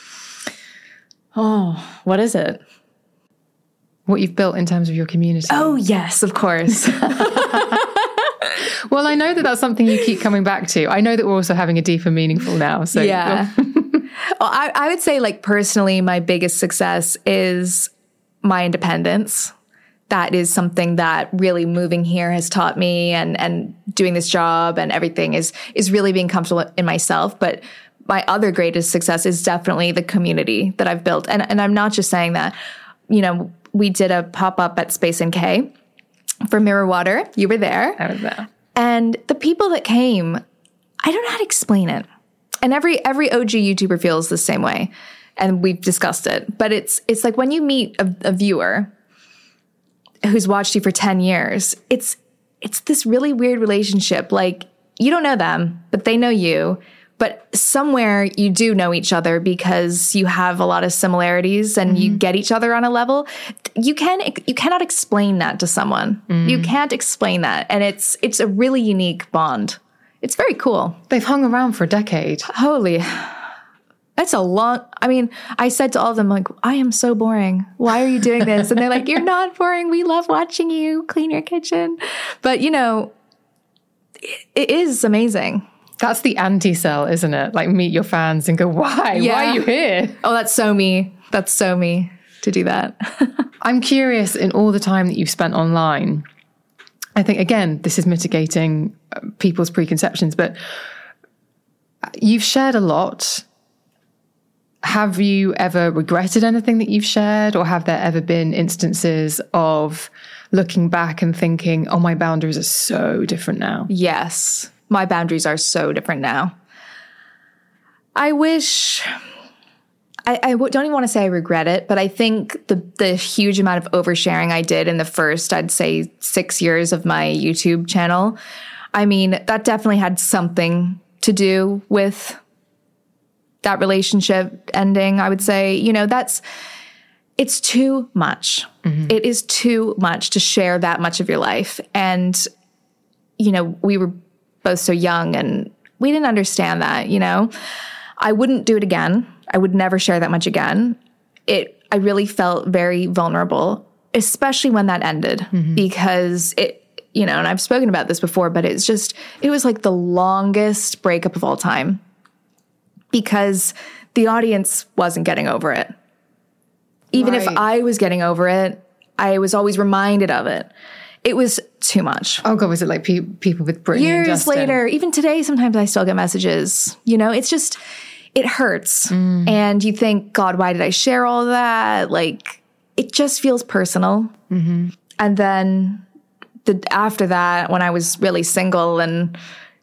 Oh, what is it? What you've built in terms of your community. Oh, yes, of course. Well, I know that that's something you keep coming back to. I know that we're also having a deeper meaningful now. So yeah. Well, I, I would say, like, personally, my biggest success is my independence. That is something that really moving here has taught me, and, and doing this job and everything is, is really being comfortable in myself. But my other greatest success is definitely the community that I've built. And, and I'm not just saying that. You know, we did a pop-up at Space N K for Mirror Water. You were there. I was there. And the people that came, I don't know how to explain it. And every every O G YouTuber feels the same way. And we've discussed it. But it's it's like when you meet a, a viewer who's watched you for ten years, it's it's this really weird relationship. Like, you don't know them, but they know you. But somewhere you do know each other because you have a lot of similarities and mm-hmm. you get each other on a level. You can you cannot explain that to someone. Mm-hmm. You can't explain that. And it's it's a really unique bond. It's very cool. They've hung around for a decade. Holy, that's a long, I mean, I said to all of them, like, I am so boring. Why are you doing this? And they're like, you're not boring. We love watching you clean your kitchen. But, you know, it, it is amazing. That's the anti-sell, isn't it? Like, meet your fans and go, why? Yeah. Why are you here? Oh, that's so me. That's so me to do that. I'm curious, in all the time that you've spent online, I think, again, this is mitigating people's preconceptions, but you've shared a lot. Have you ever regretted anything that you've shared, or have there ever been instances of looking back and thinking, oh, my boundaries are so different now? Yes. My boundaries are so different now. I wish, I, I don't even want to say I regret it, but I think the the huge amount of oversharing I did in the first, I'd say, six years of my YouTube channel, I mean, that definitely had something to do with that relationship ending. I would say, you know, that's, it's too much. Mm-hmm. It is too much to share that much of your life. And, you know, we were both so young and we didn't understand that, you know. I wouldn't do it again. I would never share that much again. It, I really felt very vulnerable, especially when that ended, mm-hmm. because it, you know, and I've spoken about this before, but it's just, it was like the longest breakup of all time because the audience wasn't getting over it. Even right. if I was getting over it, I was always reminded of it. It was too much. Oh, God, was it like pe- people with Brittany Years and Justin? later, even today, sometimes I still get messages. You know, it's just, it hurts. Mm. And you think, God, why did I share all that? Like, it just feels personal. Mm-hmm. And then the, after that, when I was really single and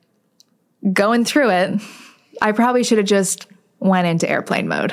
going through it, I probably should have just went into airplane mode.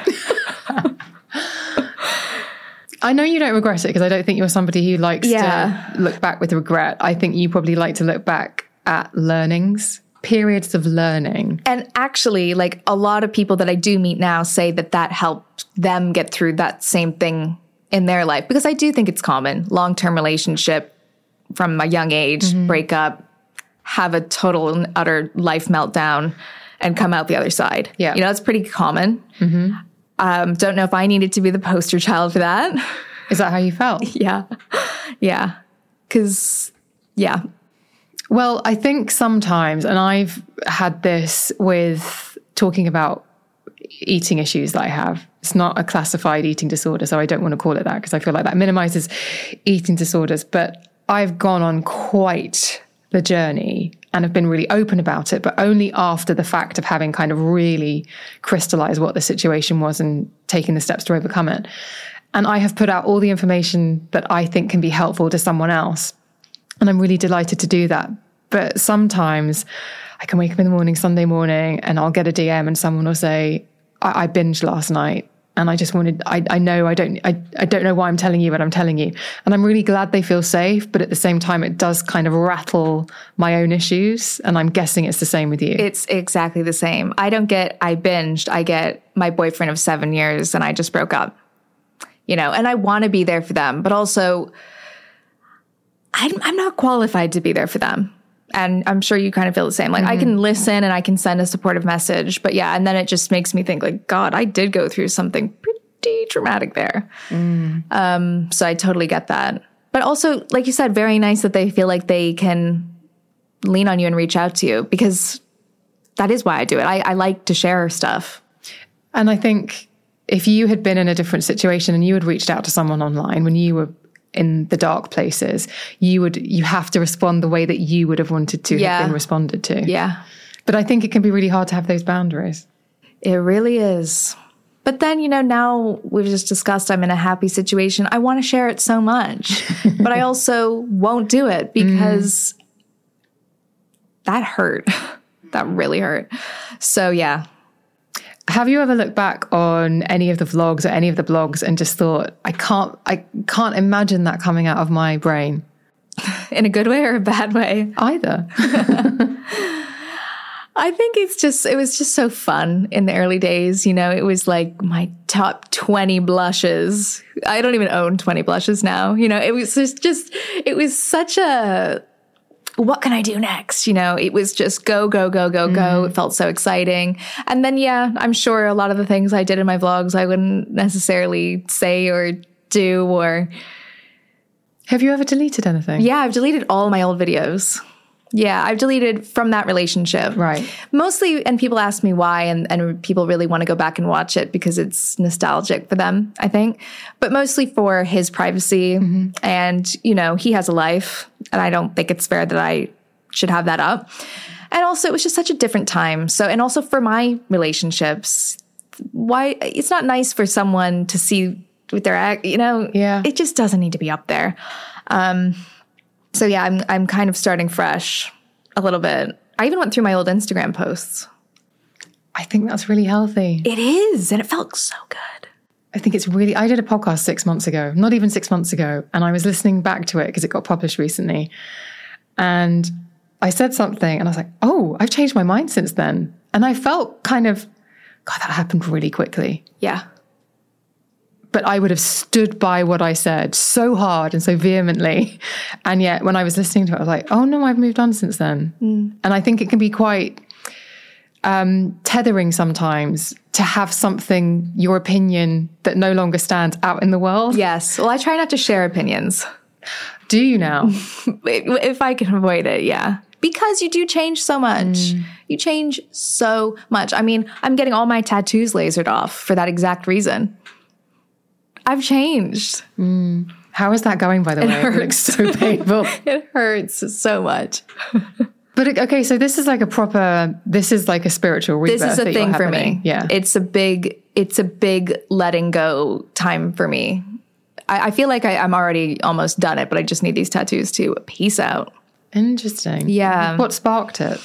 I know you don't regret it because I don't think you're somebody who likes yeah. to look back with regret. I think you probably like to look back at learnings, periods of learning. And actually, like, a lot of people that I do meet now say that that helped them get through that same thing in their life. Because I do think it's common. Long-term relationship from a young age, mm-hmm. break up, have a total and utter life meltdown, and come out the other side. Yeah. You know, it's pretty common. Mm-hmm. Um, don't know if I needed to be the poster child for that. Is that how you felt? Yeah. Yeah. Because, yeah. Well, I think sometimes, and I've had this with talking about eating issues that I have. It's not a classified eating disorder, so I don't want to call it that because I feel like that minimizes eating disorders. But I've gone on quite the journey and have been really open about it, but only after the fact of having kind of really crystallized what the situation was and taking the steps to overcome it. And I have put out all the information that I think can be helpful to someone else. And I'm really delighted to do that. But sometimes I can wake up in the morning, Sunday morning, and I'll get a D M and someone will say, I, I binged last night. And I just wanted, I, I know I don't, I, I don't know why I'm telling you, but I'm telling you. And I'm really glad they feel safe. But at the same time, it does kind of rattle my own issues. And I'm guessing it's the same with you. It's exactly the same. I don't get, I binged. I get my boyfriend of seven years and I just broke up, you know, and I want to be there for them. But also, I'm, I'm not qualified to be there for them. And I'm sure you kind of feel the same. Like, mm-hmm. I can listen and I can send a supportive message. But yeah, and then it just makes me think, like, God, I did go through something pretty traumatic there. Mm. Um, so I totally get that. But also, like you said, very nice that they feel like they can lean on you and reach out to you, because that is why I do it. I, I like to share stuff. And I think if you had been in a different situation and you had reached out to someone online when you were in the dark places, you would, you have to respond the way that you would have wanted to Yeah. have been responded to. Yeah. But I think it can be really hard to have those boundaries. It really is. But then, you know, now we've just discussed I'm in a happy situation. I want to share it so much, but I also won't do it because mm. that hurt. That really hurt. So, yeah. Have you ever looked back on any of the vlogs or any of the blogs and just thought, I can't, I can't imagine that coming out of my brain? In a good way or a bad way? Either. I think it's just, it was just so fun in the early days. You know, it was like my top twenty blushes. I don't even own twenty blushes now. You know, it was just, just, it was such a, what can I do next? You know, it was just go, go, go, go, mm. go. It felt so exciting. And then, yeah, I'm sure a lot of the things I did in my vlogs, I wouldn't necessarily say or do or. Have you ever deleted anything? Yeah, I've deleted all my old videos. Yeah, I've deleted from that relationship. Right. Mostly, and people ask me why, and, and people really want to go back and watch it because it's nostalgic for them, I think. But mostly for his privacy. Mm-hmm. And, you know, he has a life, and I don't think it's fair that I should have that up. And also, it was just such a different time. So, and also for my relationships, why it's not nice for someone to see with their ex, you know, yeah. It just doesn't need to be up there. Um, So yeah, I'm I'm kind of starting fresh a little bit. I even went through my old Instagram posts. I think that's really healthy. It is, and it felt so good. I think it's really, I did a podcast six months ago, not even six months ago, and I was listening back to it because it got published recently. And I said something and I was like, oh, I've changed my mind since then. And I felt kind of, God, that happened really quickly. Yeah. But I would have stood by what I said so hard and so vehemently. And yet when I was listening to it, I was like, oh no, I've moved on since then. Mm. And I think it can be quite um, tethering sometimes to have something, your opinion that no longer stands out in the world. Yes. Well, I try not to share opinions. Do you now? If I can avoid it, yeah. Because you do change so much. Mm. You change so much. I mean, I'm getting all my tattoos lasered off for that exact reason. I've changed. Mm. How is that going, by the it way? Hurts. It looks so painful. It hurts so much. But okay, so this is like a proper, this is like a spiritual rebirth. This is a that thing you're for happening. me. Yeah. It's a big, it's a big letting go time for me. I, I feel like I, I'm already almost done it, but I just need these tattoos to peace out. Interesting. Yeah. What sparked it?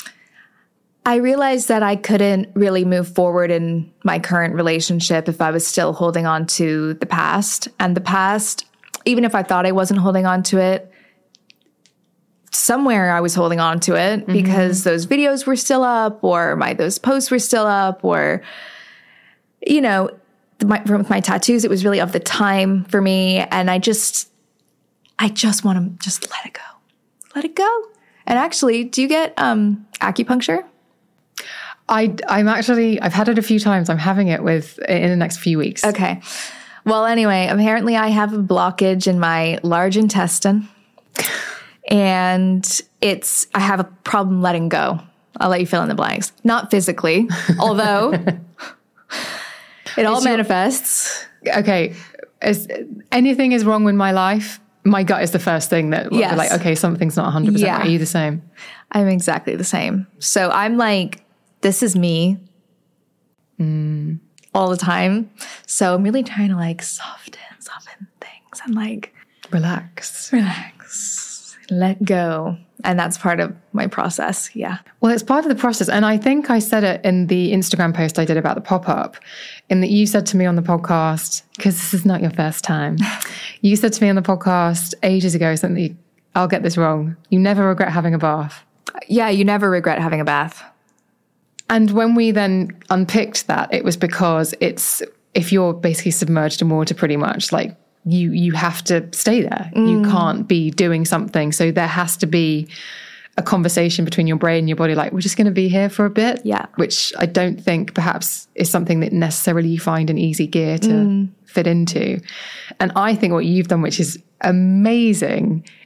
I realized that I couldn't really move forward in my current relationship if I was still holding on to the past. And the past, even if I thought I wasn't holding on to it, somewhere I was holding on to it mm-hmm. because those videos were still up, or my those posts were still up, or, you know, my, with my tattoos, it was really of the time for me. And I just, I just want to just let it go. Let it go. And actually, do you get um, acupuncture? I, I'm actually, I've had it a few times. I'm having it with in the next few weeks. Okay. Well, anyway, apparently I have a blockage in my large intestine and it's, I have a problem letting go. I'll let you fill in the blanks. Not physically, although it all Is your, manifests. Okay. Is, anything is wrong with my life. My gut is the first thing that yes. we're like, okay, something's not one hundred percent yeah. right. Are you the same? I'm exactly the same. So I'm like, this is me mm. all the time. So I'm really trying to like soften, soften things and like relax, relax, let go. And that's part of my process. Yeah. Well, it's part of the process. And I think I said it in the Instagram post I did about the pop-up, in that you said to me on the podcast, because this is not your first time, you said to me on the podcast ages ago something, I'll get this wrong, you never regret having a bath. Yeah, you never regret having a bath. And when we then unpicked that, it was because it's, if you're basically submerged in water pretty much, like you you have to stay there. Mm. You can't be doing something. So there has to be a conversation between your brain and your body, like, we're just going to be here for a bit. Yeah. Which I don't think perhaps is something that necessarily you find an easy gear to mm. fit into. And I think what you've done, which is amazing,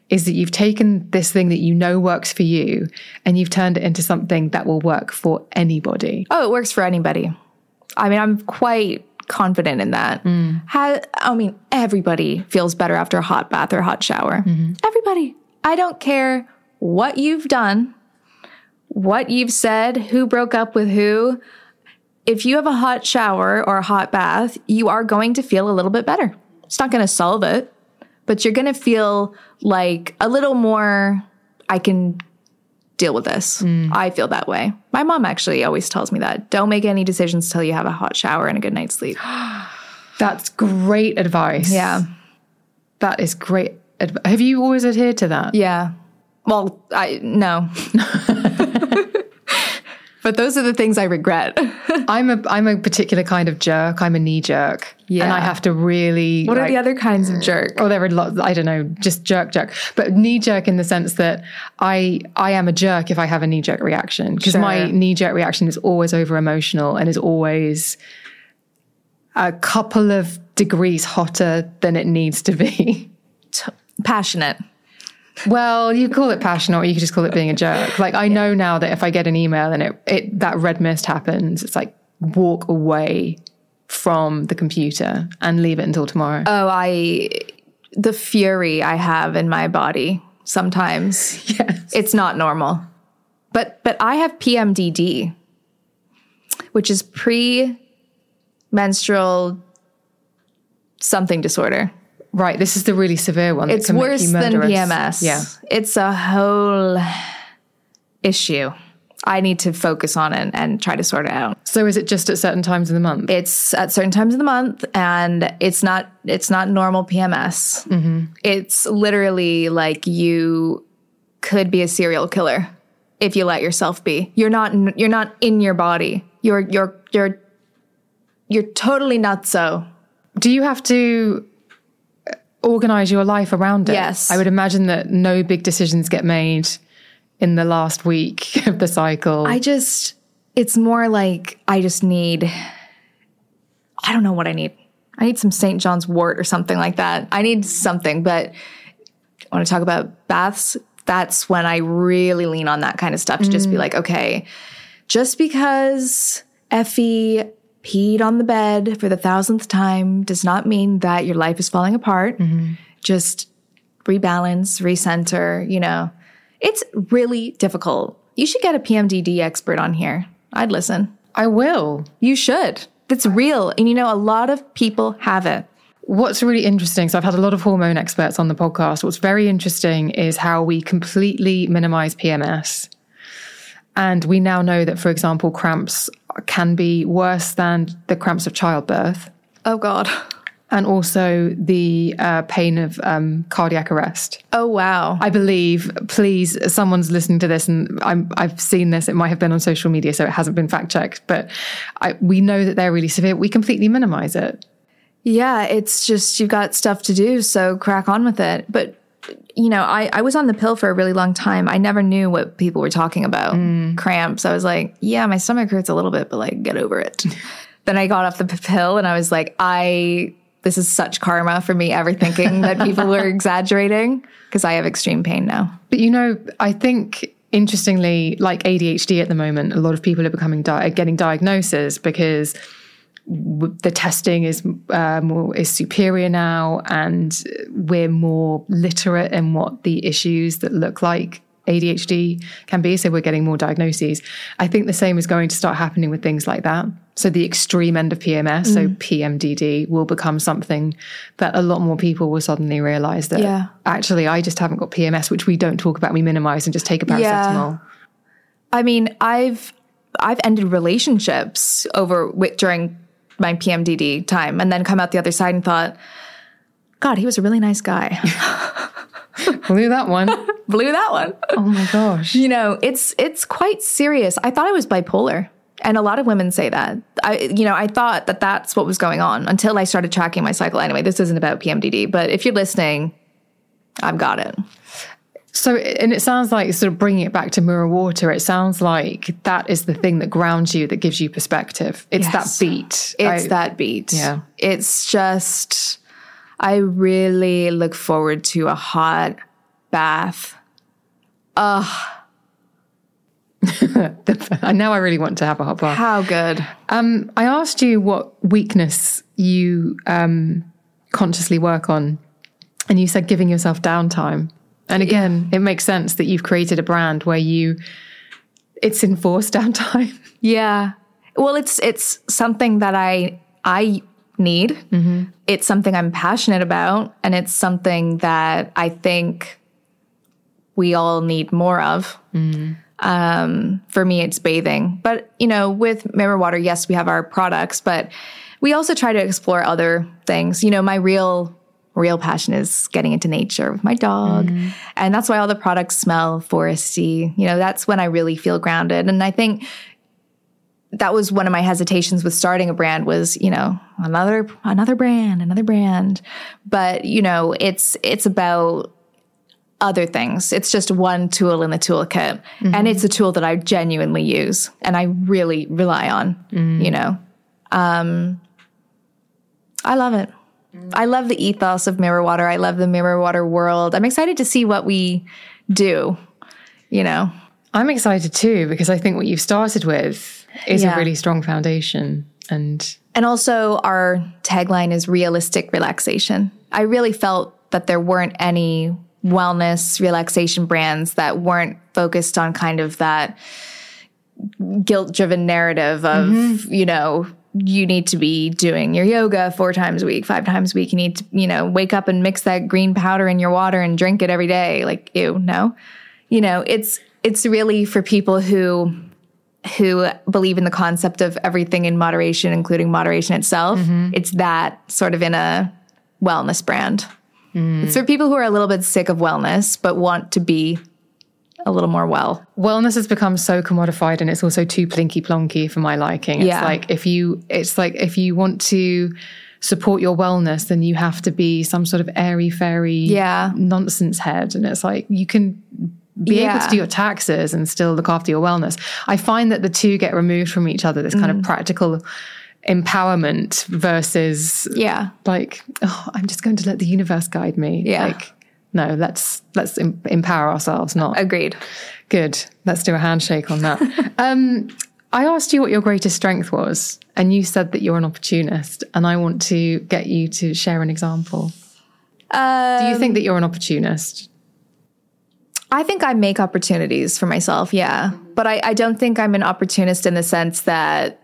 is that you've taken this thing that you know works for you and you've turned it into something that will work for anybody. Oh, it works for anybody. I mean, I'm quite confident in that. Mm. How, I mean, everybody feels better after a hot bath or a hot shower. Mm-hmm. Everybody. I don't care what you've done, what you've said, who broke up with who. If you have a hot shower or a hot bath, you are going to feel a little bit better. It's not going to solve it, but you're going to feel like a little more, I can deal with this. Mm. I feel that way. My mom actually always tells me that. Don't make any decisions till you have a hot shower and a good night's sleep. That's great advice. Yeah. That is great advice. Have you always adhered to that? Yeah. Well, I, no. But those are the things I regret. I'm a I'm a particular kind of jerk. I'm a knee jerk. Yeah. And I have to really... What like, are the other kinds of jerk? Oh, there are lots, I don't know, just jerk jerk. But knee jerk in the sense that I I am a jerk if I have a knee jerk reaction. Because sure. my knee jerk reaction is always over emotional and is always a couple of degrees hotter than it needs to be. Passionate. Well, you call it passionate or you could just call it being a jerk. Like I yeah. know now that if I get an email and it, it that red mist happens, it's like walk away from the computer and leave it until tomorrow. Oh, I, the fury I have in my body sometimes, yes. It's not normal. But, but I have P M D D, which is pre-menstrual something disorder. Right. This is the really severe one. It's worse than P M S. Yeah. It's a whole issue. I need to focus on it and try to sort it out. So is it just at certain times of the month? It's at certain times of the month and it's not, it's not normal P M S. Mm-hmm. It's literally like you could be a serial killer if you let yourself be. You're not, you're not in your body. You're, you're, you're, you're totally nutso. Do you have to organize your life around it? Yes. I would imagine that no big decisions get made in the last week of the cycle. I just, it's more like I just need, I don't know what I need. I need some Saint John's wort or something like that. I need something, but I want to talk about baths. That's when I really lean on that kind of stuff to mm. just be like, okay, just because Effie peed on the bed for the thousandth time does not mean that your life is falling apart. Mm-hmm. Just rebalance, recenter, you know. It's really difficult. You should get a P M D D expert on here. I'd listen. I will. You should. It's real. And you know, a lot of people have it. What's really interesting, so I've had a lot of hormone experts on the podcast. What's very interesting is how we completely minimize P M S. And we now know that, for example, cramps can be worse than the cramps of childbirth. Oh, God. And also the uh, pain of um, cardiac arrest. Oh, wow. I believe, please, someone's listening to this and I'm, I've seen this. It might have been on social media, so it hasn't been fact checked. But I, we know that they're really severe. We completely minimize it. Yeah, it's just you've got stuff to do, so crack on with it. But you know, I, I was on the pill for a really long time. I never knew what people were talking about. Mm. Cramps. I was like, yeah, my stomach hurts a little bit, but like, get over it. Then I got off the pill and I was like, I, this is such karma for me ever thinking that people were exaggerating because I have extreme pain now. But you know, I think interestingly, like A D H D at the moment, a lot of people are becoming, di- getting diagnoses because the testing is uh, more is superior now, and we're more literate in what the issues that look like A D H D can be. So we're getting more diagnoses. I think the same is going to start happening with things like that. So the extreme end of P M S, mm. so P M D D, will become something that a lot more people will suddenly realize that yeah. actually I just haven't got P M S, which we don't talk about. We minimize and just take a paracetamol. Yeah. I mean, I've I've ended relationships over with, during my P M D D time and then come out the other side and thought, God, he was a really nice guy. Blew that one. Blew that one. Oh my gosh. You know, it's it's quite serious. I thought I was bipolar. And a lot of women say that. I, you know, I thought that that's what was going on until I started tracking my cycle. Anyway, this isn't about P M D D, but if you're listening, I've got it. So, and it sounds like, sort of bringing it back to Mura Water, it sounds like that is the thing that grounds you, that gives you perspective. It's yes. that beat. It's I, that beat. Yeah. It's just, I really look forward to a hot bath. Ugh. Now I really want to have a hot bath. How good. Um, I asked you what weakness you um, consciously work on, and you said giving yourself downtime. And again, yeah. It makes sense that you've created a brand where you, it's enforced downtime. Yeah. Well, it's it's something that I I need. Mm-hmm. It's something I'm passionate about, and it's something that I think we all need more of. Mm. Um, for me, it's bathing. But, you know, with Mirror Water, yes, we have our products, but we also try to explore other things. You know, my real, real passion is getting into nature with my dog. Mm. And that's why all the products smell foresty. You know, that's when I really feel grounded. And I think that was one of my hesitations with starting a brand was, you know, another, another brand, another brand. But, you know, it's, it's about other things. It's just one tool in the toolkit. Mm-hmm. And it's a tool that I genuinely use and I really rely on, mm. you know. Um, I love it. Mm. I love the ethos of Mirror Water. I love the Mirror Water world. I'm excited to see what we do, you know. I'm excited too, because I think what you've started with is yeah. a really strong foundation. And and also our tagline is realistic relaxation. I really felt that there weren't any wellness relaxation brands that weren't focused on kind of that guilt-driven narrative of, mm-hmm. you know, you need to be doing your yoga four times a week, five times a week. You need to, you know, wake up and mix that green powder in your water and drink it every day. Like, ew, no. You know, it's it's really for people who who believe in the concept of everything in moderation, including moderation itself. Mm-hmm. It's that sort of in a wellness brand. Mm. It's for people who are a little bit sick of wellness, but want to be a little more well. Wellness has become so commodified, and it's also too plinky plonky for my liking. It's yeah. like if you, it's like if you want to support your wellness, then you have to be some sort of airy fairy yeah. nonsense head. And it's like, you can be yeah. able to do your taxes and still look after your wellness. I find that the two get removed from each other, this kind mm. of practical empowerment versus yeah like, oh, I'm just going to let the universe guide me. Yeah. Like, no, let's let's em- empower ourselves. Not agreed. Good. Let's do a handshake on that. um, I asked you what your greatest strength was, and you said that you're an opportunist, and I want to get you to share an example. Um, do you think that you're an opportunist? I think I make opportunities for myself, yeah. But I, I don't think I'm an opportunist in the sense that,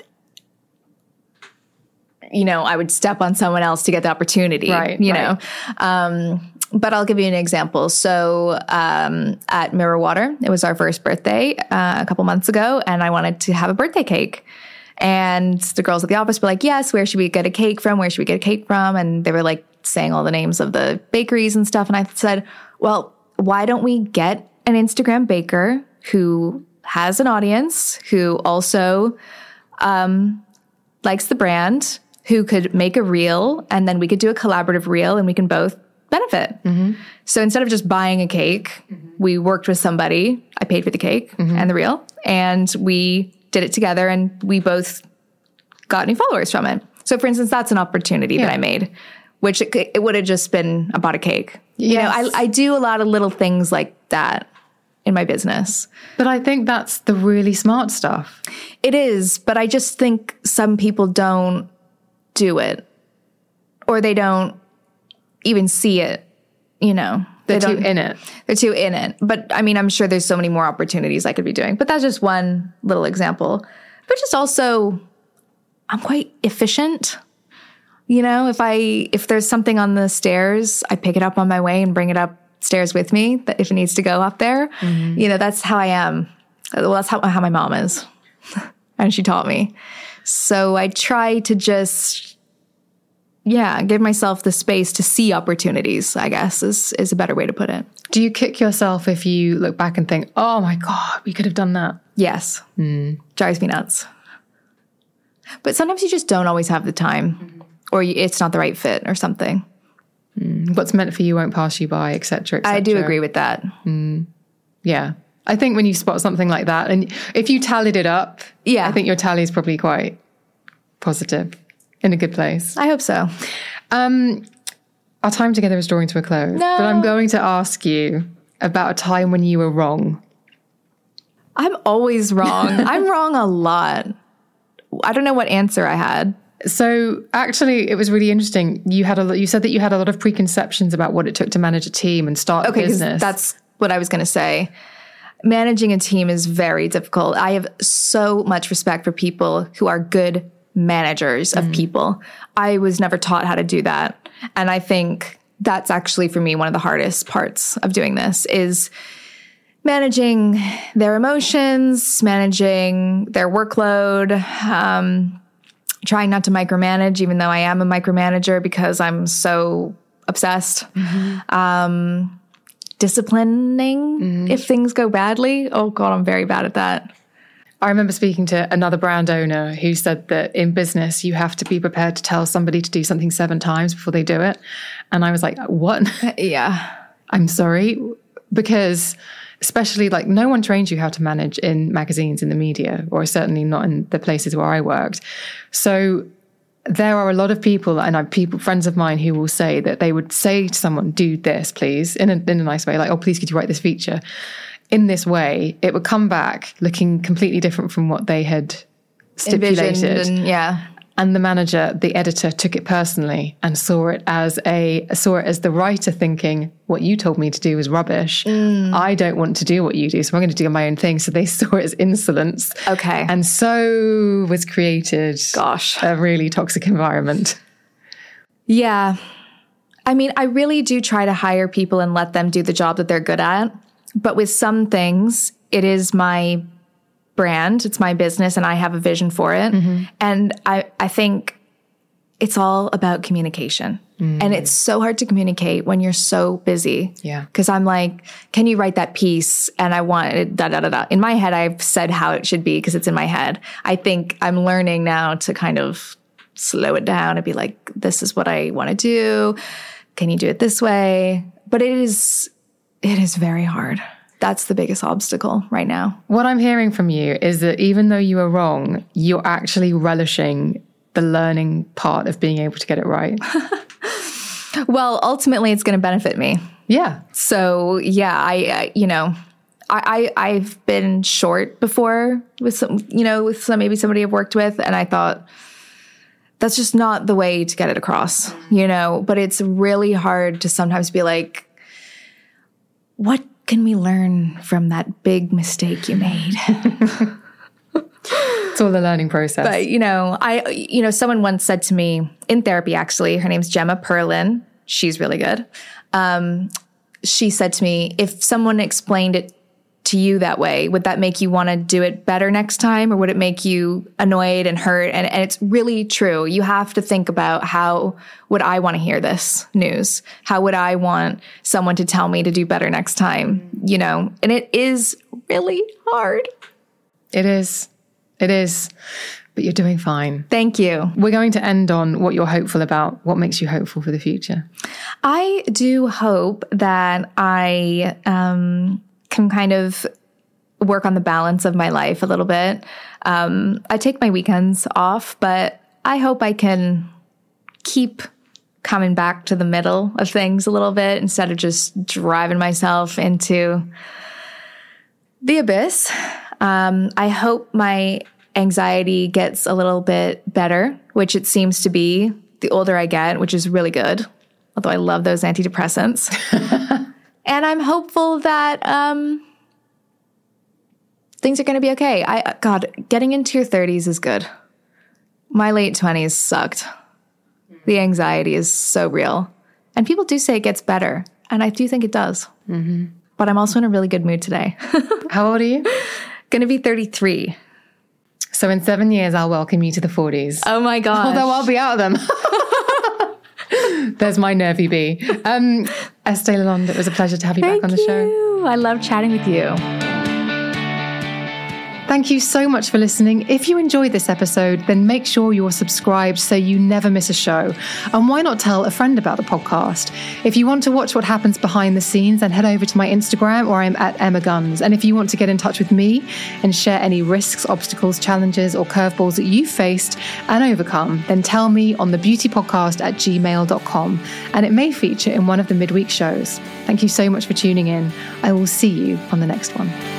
you know, I would step on someone else to get the opportunity, right, you right. know. Um, but I'll give you an example. So um, at Mirror Water, it was our first birthday uh, a couple months ago, and I wanted to have a birthday cake. And the girls at the office were like, yes, where should we get a cake from? Where should we get a cake from? And they were like saying all the names of the bakeries and stuff. And I said, well, why don't we get an Instagram baker who has an audience, who also um, likes the brand, who could make a reel, and then we could do a collaborative reel and we can both benefit. Mm-hmm. So instead of just buying a cake, mm-hmm. we worked with somebody. I paid for the cake mm-hmm. and the reel, and we did it together, and we both got new followers from it. So for instance, that's an opportunity yeah. that I made, which it, it would have just been I bought a cake. Yes. You know, I, I do a lot of little things like that in my business. But I think that's the really smart stuff. It is, but I just think some people don't do it, or they don't even see it, you know. They're too in it. They're too in it. But I mean, I'm sure there's so many more opportunities I could be doing. But that's just one little example. But just also, I'm quite efficient. You know, if I if there's something on the stairs, I pick it up on my way and bring it upstairs with me if it needs to go up there. Mm-hmm. You know, that's how I am. Well, that's how, how my mom is. And she taught me. So I try to just, yeah, give myself the space to see opportunities, I guess, is, is a better way to put it. Do you kick yourself if you look back and think, oh my God, we could have done that? Yes. Mm. Drives me nuts. But sometimes you just don't always have the time, mm-hmm. or you, it's not the right fit or something. Mm. What's meant for you won't pass you by, et cetera, et cetera. I do agree with that. Mm. Yeah. I think when you spot something like that, and if you tallied it up, yeah. I think your tally is probably quite positive, in a good place. I hope so. Um, Our time together is drawing to a close, No. but I'm going to ask you about a time when you were wrong. I'm always wrong. I'm wrong a lot. I don't know what answer I had. So actually, it was really interesting. You had a, you said that you had a lot of preconceptions about what it took to manage a team and start Okay, a 'cause business. that's what I was going to say. Managing a team is very difficult. I have so much respect for people who are good managers of people. I was never taught how to do that. And I think that's actually for me one of the hardest parts of doing this is managing their emotions, managing their workload, um, trying not to micromanage, even though I am a micromanager because I'm so obsessed. Mm-hmm. Um, disciplining mm-hmm. if things go badly. Oh God, I'm very bad at that. I remember speaking to another brand owner who said that in business, you have to be prepared to tell somebody to do something seven times before they do it. And I was like, what? Yeah. I'm sorry. Because especially like no one trains you how to manage in magazines, in the media, or certainly not in the places where I worked. So there are a lot of people, and I people, friends of mine who will say that they would say to someone, do this, please, in a, in a nice way, like, oh, please, could you write this feature? In this way, it would come back looking completely different from what they had stipulated. And, yeah. And the manager, the editor, took it personally and saw it as a saw it as the writer thinking, what you told me to do is rubbish. Mm. I don't want to do what you do, so I'm going to do my own thing. So they saw it as insolence. Okay. And so was created Gosh. a really toxic environment. Yeah. I mean, I really do try to hire people and let them do the job that they're good at. But with some things, it is my brand, it's my business, and I have a vision for it. Mm-hmm. And I, I think it's all about communication. Mm. And it's so hard to communicate when you're so busy. Yeah. Because I'm like, can you write that piece? And I want it, da, da, da, da. In my head, I've said how it should be because it's in my head. I think I'm learning now to kind of slow it down and be like, this is what I want to do. Can you do it this way? But it is, it is very hard. That's the biggest obstacle right now. What I'm hearing from you is that even though you are wrong, you're actually relishing the learning part of being able to get it right. Well, ultimately, it's going to benefit me. Yeah. So, yeah, I, I you know, I, I, I've been short before with some, you know, with some, maybe somebody I've worked with. And I thought, that's just not the way to get it across, you know, but it's really hard to sometimes be like, what can we learn from that big mistake you made? It's all the learning process. But, you know, I, you know, someone once said to me in therapy, actually, her name's Gemma Perlin. She's really good. Um, she said to me, if someone explained it to you that way, would that make you want to do it better next time? Or would it make you annoyed and hurt? And, and it's really true. You have to think about, how would I want to hear this news? How would I want someone to tell me to do better next time? You know, and it is really hard. It is. It is. But you're doing fine. Thank you. We're going to end on what you're hopeful about. What makes you hopeful for the future? I do hope that I, um, can kind of work on the balance of my life a little bit. Um, I take my weekends off, but I hope I can keep coming back to the middle of things a little bit instead of just driving myself into the abyss. Um, I hope my anxiety gets a little bit better, which it seems to be the older I get, which is really good. Although I love those antidepressants. And I'm hopeful that um, things are going to be okay. I God, getting into your thirties is good. My late twenties sucked. The anxiety is so real. And people do say it gets better. And I do think it does. Mm-hmm. But I'm also in a really good mood today. How old are you? Going to be thirty-three. So in seven years, I'll welcome you to the forties. Oh my gosh. Although I'll be out of them. There's my nervy bee. Um, Estee Lalonde, it was a pleasure to have you Thank back on the show. you. I love chatting with you. Thank you so much for listening. If you enjoyed this episode, then make sure you're subscribed so you never miss a show. And why not tell a friend about the podcast? If you want to watch what happens behind the scenes, then head over to my Instagram, where I'm at Emma Guns. And if you want to get in touch with me and share any risks, obstacles, challenges, or curveballs that you've faced and overcome, then tell me on the beauty podcast at gmail dot com, and it may feature in one of the midweek shows. Thank you so much for tuning in. I will see you on the next one.